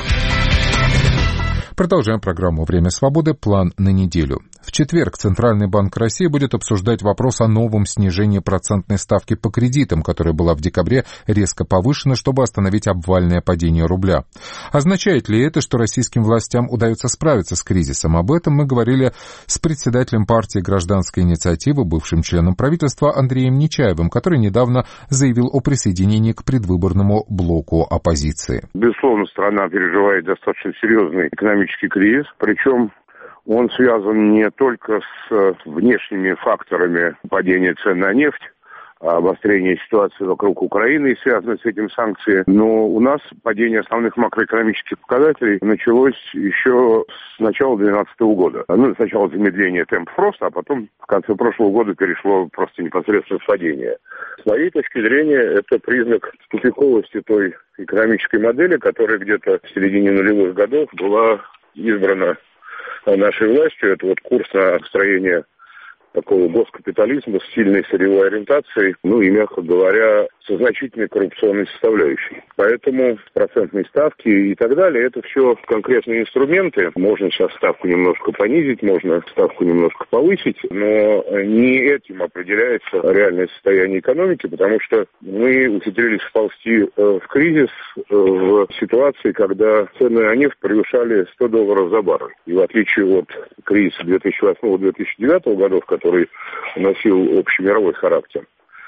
Продолжаем программу «Время свободы. План на неделю». В четверг Центральный банк России будет обсуждать вопрос о новом снижении процентной ставки по кредитам, которая была в декабре резко повышена, чтобы остановить обвальное падение рубля. Означает ли это, что российским властям удается справиться с кризисом? Об этом мы говорили с председателем партии «Гражданская инициатива», бывшим членом правительства Андреем Нечаевым, который недавно заявил о присоединении к предвыборному блоку оппозиции. Безусловно, страна переживает достаточно серьезный экономический кризис, причем он связан не только с внешними факторами падения цен на нефть, обострения ситуации вокруг Украины и связанные с этим санкции, но у нас падение основных макроэкономических показателей началось еще с начала две тысячи двенадцатого года. Ну, сначала замедление темпов роста, а потом в конце прошлого года перешло просто непосредственно в падение. С моей точки зрения, это признак тупиковости той экономической модели, которая где-то в середине нулевых годов была избрана нашей властью. Это вот курс на построение такого госкапитализма с сильной сырьевой ориентацией, ну и, мягко говоря, со значительной коррупционной составляющей. Поэтому процентные ставки и так далее, это все конкретные инструменты. Можно сейчас ставку немножко понизить, можно ставку немножко повысить, но не этим определяется реальное состояние экономики, потому что мы ухитрились вползти в кризис в ситуации, когда цены на нефть превышали сто долларов за баррель. И в отличие от кризиса две тысячи восьмого - две тысячи девятого годов, который носил общемировой характер,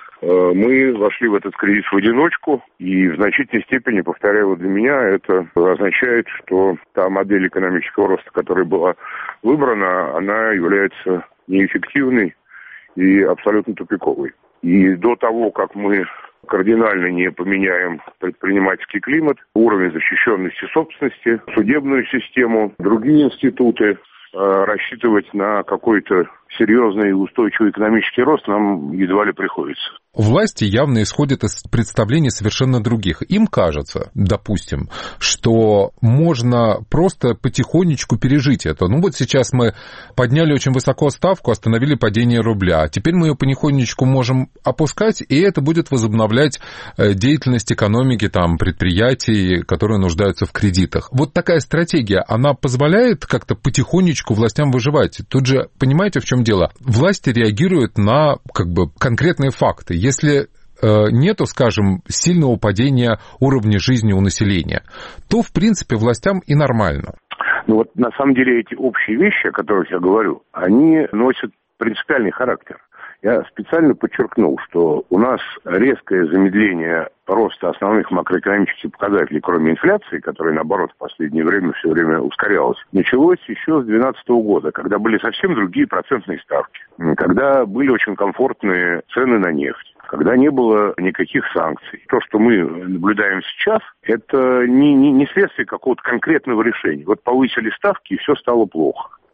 мы вошли в этот кризис в одиночку, и в значительной степени, повторяю, для меня это означает, что та модель экономического роста, которая была выбрана, она является неэффективной и абсолютно тупиковой. И до того, как мы кардинально не поменяем предпринимательский климат, уровень защищенности собственности, судебную систему, другие институты, рассчитывать на какой-то серьезный и устойчивый экономический рост нам едва ли приходится. Власти явно исходят из представлений совершенно других. Им кажется, допустим, что можно просто потихонечку пережить это. Ну вот сейчас мы подняли очень высоко ставку, остановили падение рубля. Теперь мы ее потихонечку можем опускать, и это будет возобновлять деятельность экономики, там, предприятий, которые нуждаются в кредитах. Вот такая стратегия, она позволяет как-то потихонечку властям выживать. Тут же, понимаете, в чем дело? Власти реагируют на как бы конкретные факты. Если э, нету, скажем, сильного падения уровня жизни у населения, то, в принципе, властям и нормально. Ну вот, на самом деле, эти общие вещи, о которых я говорю, они носят принципиальный характер. Я специально подчеркнул, что у нас резкое замедление роста основных макроэкономических показателей, кроме инфляции, которая, наоборот, в последнее время все время ускорялась, началось еще с две тысячи двенадцатого года, когда были совсем другие процентные ставки, когда были очень комфортные цены на нефть, когда не было никаких санкций. То, что мы наблюдаем сейчас, это не, не, не следствие какого-то конкретного решения. Вот повысили ставки, и все стало плохо.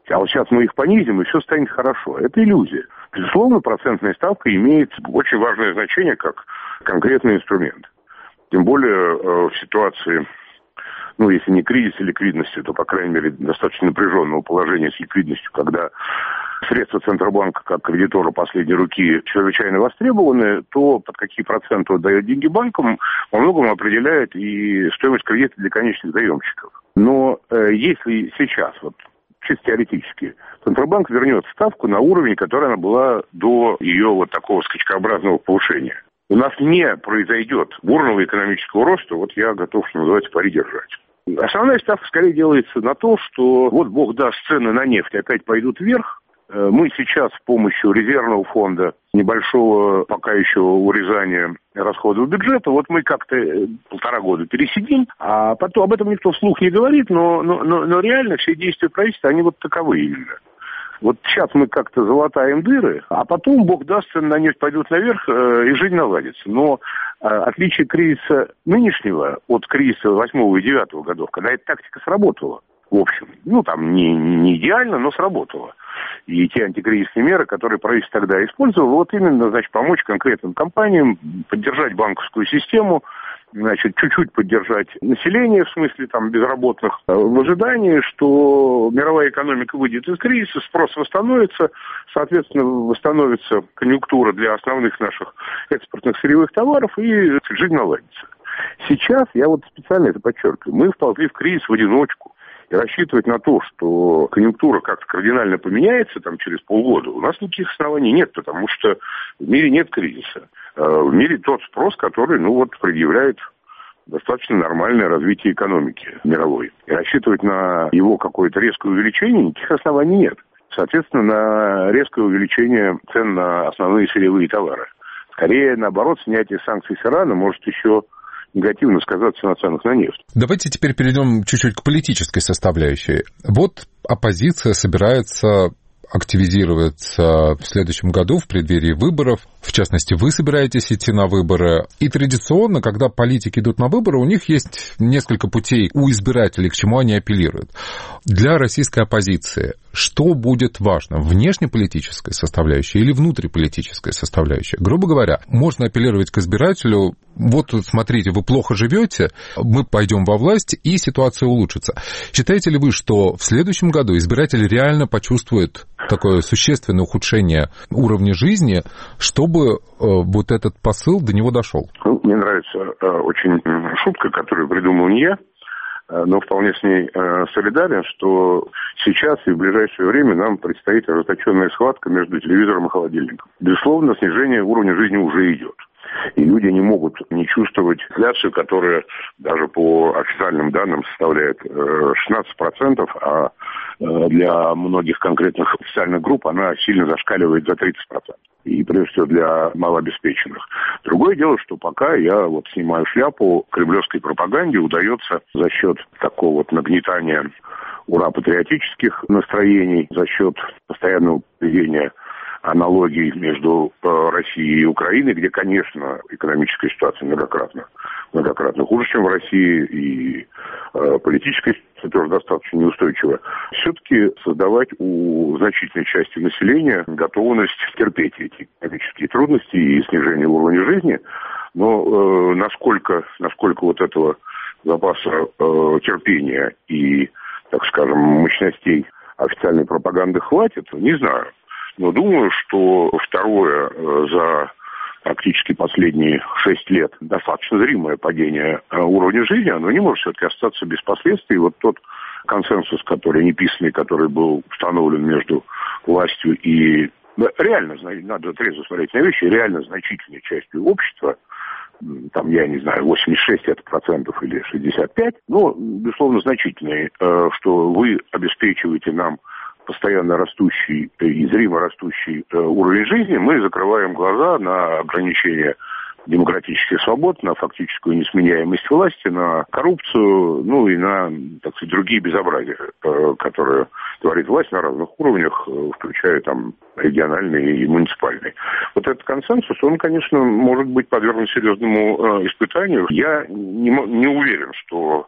а вот сейчас мы их понизим, и все станет хорошо. Это иллюзия. Безусловно, процентная ставка имеет очень важное значение как конкретный инструмент. Тем более в ситуации, ну, если не кризиса ликвидности, то, по крайней мере, достаточно напряженного положения с ликвидностью, когда средства Центробанка как кредитора последней руки чрезвычайно востребованы, то под какие проценты он дает деньги банкам, во многом определяет и стоимость кредита для конечных заемщиков. Но э, если сейчас, вот чисто теоретически, Центробанк вернет ставку на уровень, который она была до ее вот такого скачкообразного повышения, у нас не произойдет бурного экономического роста, вот я готов, что называется, пари держать. Основная ставка скорее делается на то, что вот бог даст, цены на нефть опять пойдут вверх. Мы сейчас с помощью резервного фонда, небольшого пока еще урезания расходов бюджета, вот мы как-то полтора года пересидим, а потом об этом никто вслух не говорит, но, но, но, но реально все действия правительства, они вот таковы именно. Вот сейчас мы как-то залатаем дыры, а потом, бог даст, цены на нефть пойдут наверх, и жизнь наладится. Но отличие кризиса нынешнего от кризиса восьмого и девятого годов, когда эта тактика сработала, в общем, ну там не, не идеально, но сработала. И те антикризисные меры, которые правительство тогда использовало, вот именно, значит, помочь конкретным компаниям, поддержать банковскую систему, значит, чуть-чуть поддержать население, в смысле там безработных, в ожидании, что мировая экономика выйдет из кризиса, спрос восстановится, соответственно, восстановится конъюнктура для основных наших экспортных сырьевых товаров и жизнь наладится. Сейчас, я вот специально это подчеркиваю, мы вползли в кризис в одиночку. И рассчитывать на то, что конъюнктура как-то кардинально поменяется там, через полгода, у нас никаких оснований нет, потому что в мире нет кризиса. В мире тот спрос, который, ну вот, предъявляет достаточно нормальное развитие экономики мировой. И рассчитывать на его какое-то резкое увеличение никаких оснований нет. Соответственно, на резкое увеличение цен на основные сырьевые товары. Скорее, наоборот, снятие санкций с Ирана может еще негативно сказаться на ценах на нефть. Давайте теперь перейдем чуть-чуть к политической составляющей. Вот оппозиция собирается активизироваться в следующем году в преддверии выборов. В частности, вы собираетесь идти на выборы. И традиционно, когда политики идут на выборы, у них есть несколько путей у избирателей, к чему они апеллируют. Для российской оппозиции что будет важно? Внешнеполитическая составляющая или внутриполитическая составляющая? Грубо говоря, можно апеллировать к избирателю: вот смотрите, вы плохо живете, мы пойдем во власть, и ситуация улучшится. Считаете ли вы, что в следующем году избиратель реально почувствует такое существенное ухудшение уровня жизни, чтобы э, вот этот посыл до него дошел? Ну, мне нравится э, очень шутка, которую придумал не я, э, но вполне с ней э, солидарен, что сейчас и в ближайшее время нам предстоит ожесточенная схватка между телевизором и холодильником. Безусловно, снижение уровня жизни уже идет. И люди не могут не чувствовать инфляцию, которая даже по официальным данным составляет шестнадцать процентов, а для многих конкретных официальных групп она сильно зашкаливает за тридцать процентов. И прежде всего для малообеспеченных. Другое дело, что пока я вот снимаю шляпу, кремлевской пропаганде удается за счет такого вот нагнетания ура-патриотических настроений, за счет постоянного поведения аналогий между Россией и Украиной, где, конечно, экономическая ситуация многократно, многократно хуже, чем в России, и э, политическая ситуация тоже достаточно неустойчива, все-таки создавать у значительной части населения готовность терпеть эти экономические трудности и снижение уровня жизни. Но э, насколько, насколько вот этого запаса э, терпения и, так скажем, мощностей официальной пропаганды хватит, не знаю. Но думаю, что второе за практически последние шесть лет достаточно зримое падение уровня жизни, оно не может все-таки остаться без последствий. Вот тот консенсус, который неписанный, который был установлен между властью и реально, надо трезво смотреть на вещи, реально значительной частью общества, там, я не знаю, восемьдесят шесть процентов или шестьдесят пять процентов, но, безусловно, значительные, что вы обеспечиваете нам постоянно растущий и зримо растущий уровень жизни, мы закрываем глаза на ограничение демократических свобод, на фактическую несменяемость власти, на коррупцию, ну и на, так сказать, другие безобразия, которые творит власть на разных уровнях, включая там региональный и муниципальный. Вот этот консенсус, он, конечно, может быть подвергнут серьезному испытанию. Я не, не уверен, что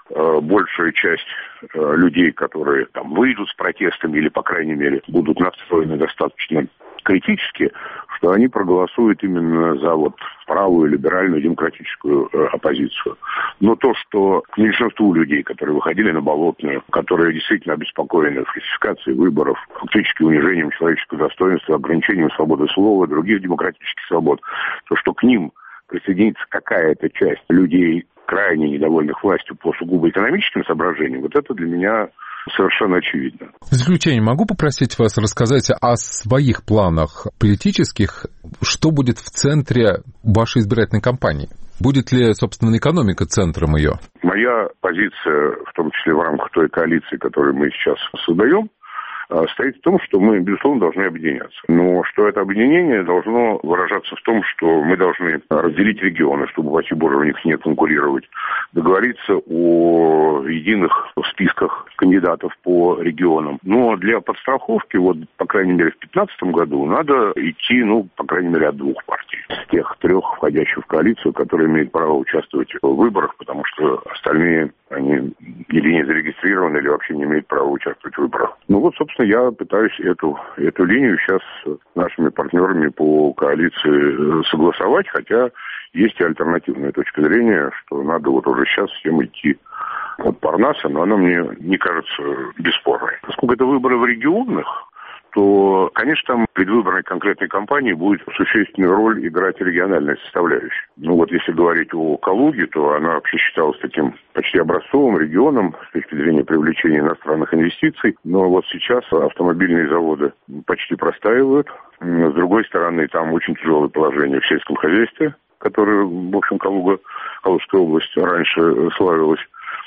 большая часть людей, которые там выйдут с протестами или, по крайней мере, будут настроены достаточно критически, что они проголосуют именно за вот правую либеральную демократическую э, оппозицию. Но то, что к меньшинству людей, которые выходили на Болотную, которые действительно обеспокоены фальсификацией выборов, фактически унижением человеческого достоинства, ограничением свободы слова, других демократических свобод, то, что к ним присоединится какая-то часть людей, крайне недовольных властью по сугубо экономическим соображениям, вот это для меня совершенно очевидно. В заключение могу попросить вас рассказать о своих планах политических, что будет в центре вашей избирательной кампании? Будет ли, собственно, экономика центром ее? Моя позиция, в том числе в рамках той коалиции, которую мы сейчас создаем, стоит в том, что мы, безусловно, должны объединяться. Но что это объединение должно выражаться в том, что мы должны разделить регионы, чтобы, упаси Боже, в них не конкурировать, договориться о единых списках кандидатов по регионам. Но для подстраховки, вот, по крайней мере, в две тысячи пятнадцатом году надо идти, ну, по крайней мере, от двух партий. Тех трех, входящих в коалицию, которые имеют право участвовать в выборах, потому что остальные, они или не зарегистрированы, или вообще не имеют права участвовать в выборах. Ну вот, собственно, я пытаюсь эту, эту линию сейчас с нашими партнерами по коалиции согласовать, хотя есть и альтернативная точка зрения, что надо вот уже сейчас всем идти от Парнаса, но она мне не кажется бесспорной. Поскольку это выборы в регионах, то, конечно, там в предвыборной конкретной кампании будет существенную роль играть региональная составляющая. Ну вот если говорить о Калуге, то она вообще считалась таким почти образцовым регионом с точки зрения привлечения иностранных инвестиций. Но вот сейчас автомобильные заводы почти простаивают. С другой стороны, там очень тяжелое положение в сельском хозяйстве, которое, в общем, Калуга, Калужская область раньше славилась.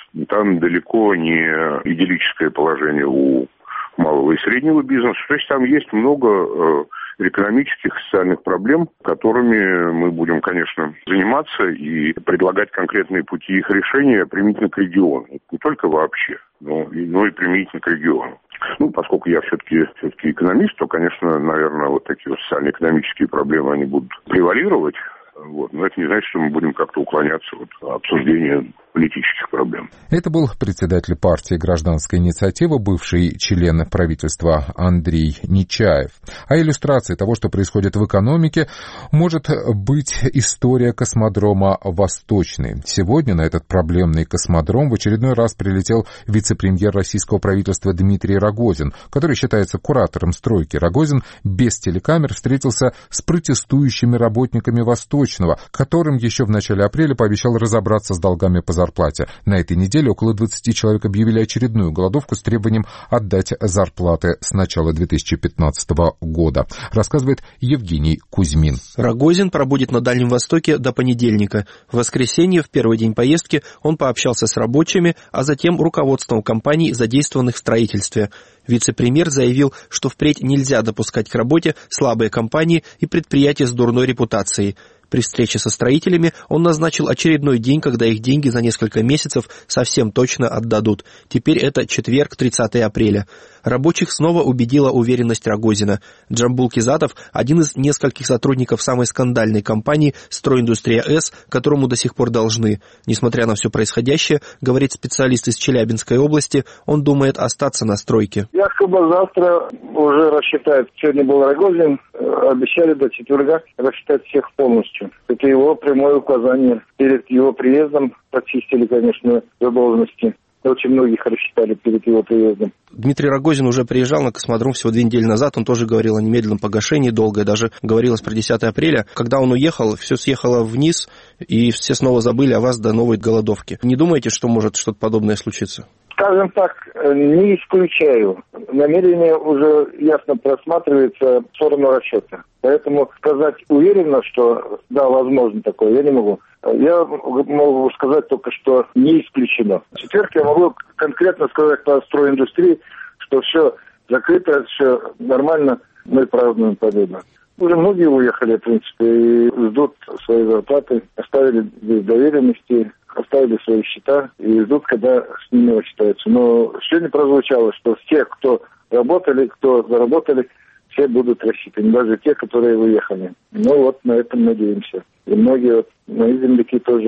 Там далеко не идиллическое положение у малого и среднего бизнеса. То есть там есть много э, экономических и социальных проблем, которыми мы будем, конечно, заниматься и предлагать конкретные пути их решения применительно к региону. Не только вообще, но и, но и применительно к региону. Ну, поскольку я все-таки, все-таки экономист, то, конечно, наверное, вот такие вот социально-экономические проблемы, они будут превалировать. Вот. Но это не значит, что мы будем как-то уклоняться от обсуждения политических проблем. Это был председатель партии «Гражданская инициатива», бывший член правительства Андрей Нечаев. А иллюстрацией того, что происходит в экономике, может быть история космодрома «Восточный». Сегодня на этот проблемный космодром в очередной раз прилетел вице-премьер российского правительства Дмитрий Рогозин, который считается куратором стройки. Рогозин без телекамер встретился с протестующими работниками «Восточного», которым еще в начале апреля пообещал разобраться с долгами по зарплате. На этой неделе около двадцати человек объявили очередную голодовку с требованием отдать зарплаты с начала две тысячи пятнадцатого года. Рассказывает Евгений Кузьмин. Рогозин пробудет на Дальнем Востоке до понедельника. В воскресенье, в первый день поездки, он пообщался с рабочими, а затем руководством компаний, задействованных в строительстве. Вице-премьер заявил, что впредь нельзя допускать к работе слабые компании и предприятия с дурной репутацией. При встрече со строителями он назначил очередной день, когда их деньги за несколько месяцев совсем точно отдадут. Теперь это четверг, тридцатого апреля. Рабочих снова убедила уверенность Рогозина. Джамбул Кизатов – один из нескольких сотрудников самой скандальной компании «Стройиндустрия С», которому до сих пор должны. Несмотря на все происходящее, говорит специалист из Челябинской области, он думает остаться на стройке. Якобы завтра уже рассчитают. Сегодня был Рогозин, обещали до четверга рассчитать всех полностью. Это его прямое указание. Перед его приездом почистили, конечно, за должности. Очень многих рассчитали перед его приездом. Дмитрий Рогозин уже приезжал на космодром всего две недели назад. Он тоже говорил о немедленном погашении долга. Даже говорилось про десятое апреля. Когда он уехал, все съехало вниз, и все снова забыли о вас до новой голодовки. Не думаете, что может что-то подобное случиться? Скажем так, не исключаю. Намерение уже ясно просматривается в сторону расчета. Поэтому сказать уверенно, что да, возможно такое, я не могу. Я могу сказать только, что не исключено. В четверг я могу конкретно сказать по стройиндустрии, что все закрыто, все нормально, мы празднуем победу. Уже многие уехали, в принципе, и ждут свои зарплаты, оставили без доверенности, оставили свои счета и ждут, когда с ними рассчитаются. Но сегодня прозвучало, что все, кто работали, кто заработали, все будут рассчитаны, даже те, которые уехали. Ну вот, на этом надеемся. И многие вот, мои земляки тоже.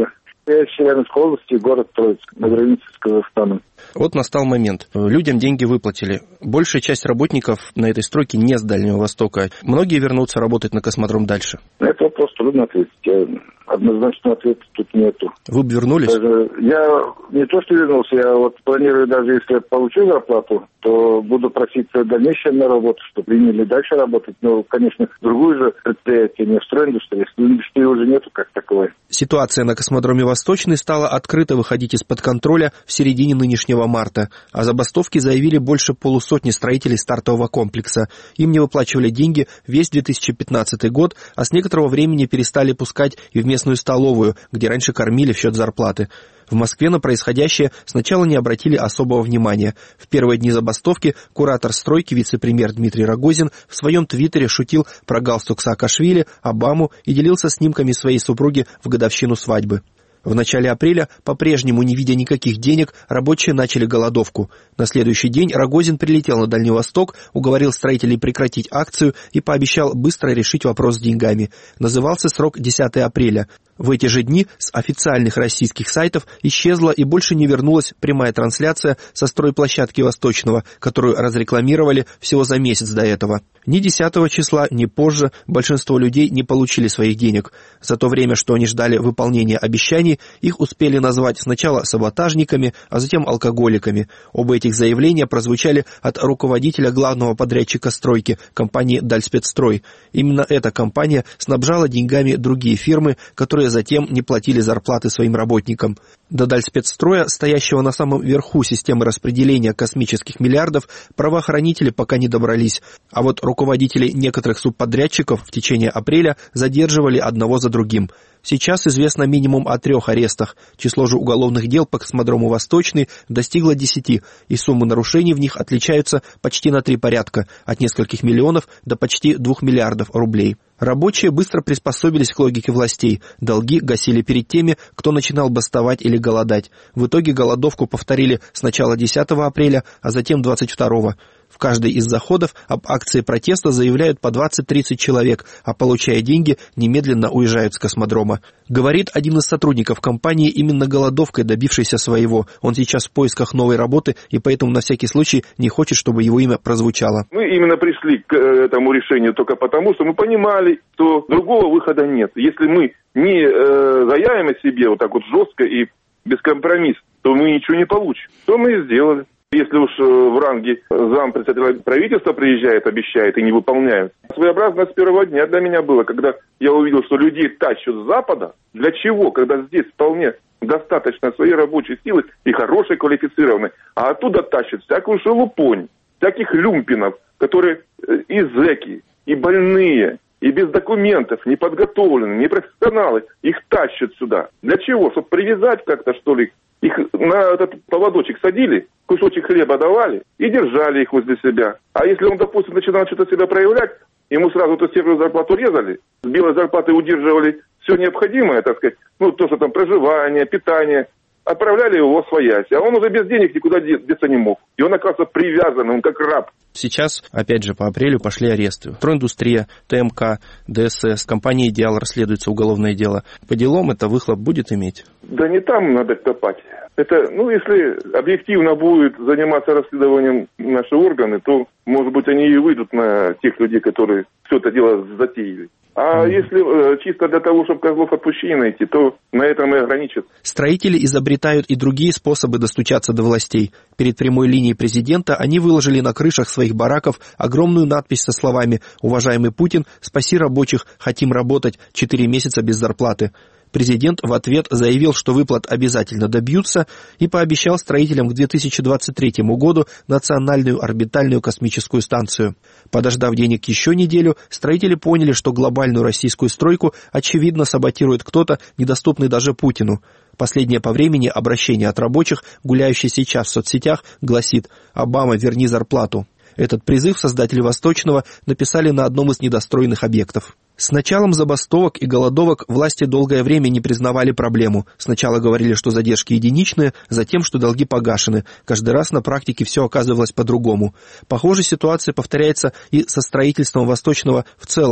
Я из Челябинской области, город Троицк, на границе с Казахстаном. Вот настал момент. Людям деньги выплатили. Большая часть работников на этой стройке не с Дальнего Востока. Многие вернутся работать на космодром дальше. На этот вопрос трудно ответить. Я... Однозначного ответа тут нету. Вы бы вернулись? Даже я не то что вернулся, я вот планирую, даже если я получу зарплату, то буду просить в дальнейшем на работу, чтобы приняли дальше работать. Но, конечно, другую же предприятие, не в стройиндустрии. Индустрии уже нету как таковой. Ситуация на космодроме Восточный стала открыто выходить из-под контроля в середине нынешнего марта. О забастовке заявили больше полусотни строителей стартового комплекса. Им не выплачивали деньги весь две тысячи пятнадцатый год, а с некоторого времени перестали пускать и в местную столовую, где раньше кормили в счет зарплаты. В Москве на происходящее сначала не обратили особого внимания. В первые дни забастовки куратор стройки, вице-премьер Дмитрий Рогозин в своем твиттере шутил про галстук Саакашвили, Обаму и делился снимками своей супруги в годовщину свадьбы. В начале апреля, по-прежнему не видя никаких денег, рабочие начали голодовку. На следующий день Рогозин прилетел на Дальний Восток, уговорил строителей прекратить акцию и пообещал быстро решить вопрос с деньгами. Назывался срок десятого апреля. В эти же дни с официальных российских сайтов исчезла и больше не вернулась прямая трансляция со стройплощадки Восточного, которую разрекламировали всего за месяц до этого. Ни десятого числа, ни позже большинство людей не получили своих денег. За то время, что они ждали выполнения обещаний, их успели назвать сначала саботажниками, а затем алкоголиками. Оба этих заявления прозвучали от руководителя главного подрядчика стройки, компании «Дальспецстрой». Именно эта компания снабжала деньгами другие фирмы, которые затем не платили зарплаты своим работникам. До Дальспецстроя, стоящего на самом верху системы распределения космических миллиардов, правоохранители пока не добрались, а вот руководители некоторых субподрядчиков в течение апреля задерживали одного за другим. Сейчас известно минимум о трех арестах. Число же уголовных дел по космодрому «Восточный» достигло десяти, и суммы нарушений в них отличаются почти на три порядка, от нескольких миллионов до почти двух миллиардов рублей. Рабочие быстро приспособились к логике властей. Долги гасили перед теми, кто начинал бастовать или голодать. В итоге голодовку повторили сначала десятого апреля, а затем двадцать второго. В каждой из заходов об акции протеста заявляют по двадцать-тридцать человек, а получая деньги, немедленно уезжают с космодрома. Говорит один из сотрудников компании, именно голодовкой добившийся своего. Он сейчас в поисках новой работы и поэтому на всякий случай не хочет, чтобы его имя прозвучало. Мы именно пришли к этому решению только потому, что мы понимали, что другого выхода нет. Если мы не э, заявим о себе вот так вот жестко и без компромисса, то мы ничего не получим. Что мы и сделали. Если уж в ранге зампредседателя правительства приезжает, обещает и не выполняет. Своеобразно с первого дня для меня было, когда я увидел, что людей тащат с Запада. Для чего? Когда здесь вполне достаточно своей рабочей силы и хорошей, квалифицированной. А оттуда тащат всякую шелупонь, всяких люмпинов, которые и зэки, и больные, и без документов, не подготовленные, не профессионалы. Их тащат сюда. Для чего? Чтобы привязать как-то, что ли? Их на этот поводочек садили, кусочек хлеба давали и держали их возле себя. А если он, допустим, начинал что-то себя проявлять, ему сразу эту серую зарплату резали, с белой зарплаты удерживали все необходимое, так сказать, ну, то, что там проживание, питание, отправляли его своясь. А он уже без денег никуда деться не мог. И он оказывается привязанным, как раб. Сейчас, опять же, по апрелю пошли аресты. Стройиндустрия, ТМК, ДСС, компания «Идеал», расследуется уголовное дело. По делам это выхлоп будет иметь? Да не там надо копать. Это, ну, если объективно будет заниматься расследованием наши органы, то, может быть, они и выйдут на тех людей, которые все это дело затеяли. А mm. если э, чисто для того, чтобы козлов отпущения найти, то на этом и ограничат. Строители изобретают и другие способы достучаться до властей. Перед прямой линией президента они выложили на крышах своих бараков огромную надпись со словами «Уважаемый Путин, спаси рабочих, хотим работать, четыре месяца без зарплаты». Президент в ответ заявил, что выплат обязательно добьются, и пообещал строителям к две тысячи двадцать третьему году национальную орбитальную космическую станцию. Подождав денег еще неделю, строители поняли, что глобальную российскую стройку очевидно саботирует кто-то, недоступный даже Путину. Последнее по времени обращение от рабочих, гуляющее сейчас в соцсетях, гласит «Обама, верни зарплату». Этот призыв создатели Восточного написали на одном из недостроенных объектов. С началом забастовок и голодовок власти долгое время не признавали проблему. Сначала говорили, что задержки единичные, затем, что долги погашены. Каждый раз на практике все оказывалось по-другому. Похожая ситуация повторяется и со строительством Восточного в целом.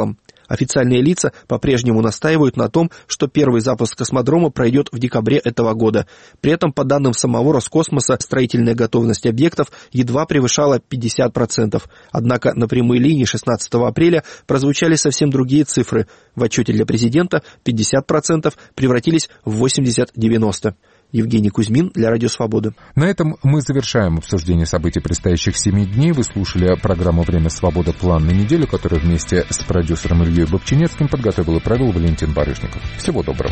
Официальные лица по-прежнему настаивают на том, что первый запуск космодрома пройдет в декабре этого года. При этом, по данным самого Роскосмоса, строительная готовность объектов едва превышала пятьдесят процентов. Однако на прямой линии шестнадцатого апреля прозвучали совсем другие цифры. В отчете для президента пятьдесят процентов превратились в восемьдесят-девяносто процентов. Евгений Кузьмин для Радио Свобода. На этом мы завершаем обсуждение событий предстоящих семи дней. Вы слушали программу «Время свободы. План на неделю», которую вместе с продюсером Ильей Бобчинецким подготовил и провел Валентин Барышников. Всего доброго.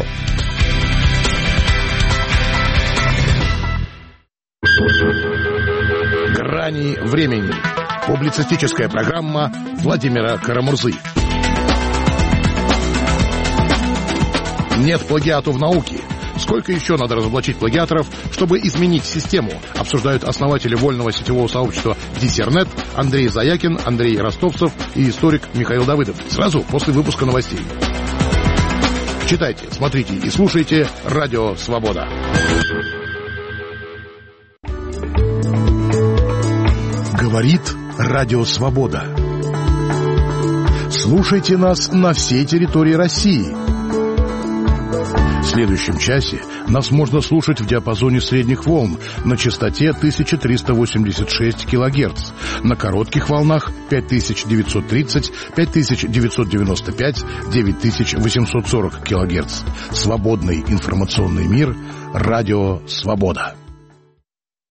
«Грани времени». Публицистическая программа Владимира Карамурзы. Нет плагиату в науке. Сколько еще надо разоблачить плагиаторов, чтобы изменить систему? Обсуждают основатели вольного сетевого сообщества Диссернет Андрей Заякин, Андрей Ростовцев и историк Михаил Давыдов. Сразу после выпуска новостей. Читайте, смотрите и слушайте Радио Свобода. Говорит Радио Свобода. Слушайте нас на всей территории России. В следующем часе нас можно слушать в диапазоне средних волн на частоте тысяча триста восемьдесят шесть килогерц, на коротких волнах пять тысяч девятьсот тридцать, пять тысяч девятьсот девяносто пять, девять тысяч восемьсот сорок килогерц. Свободный информационный мир. Радио Свобода.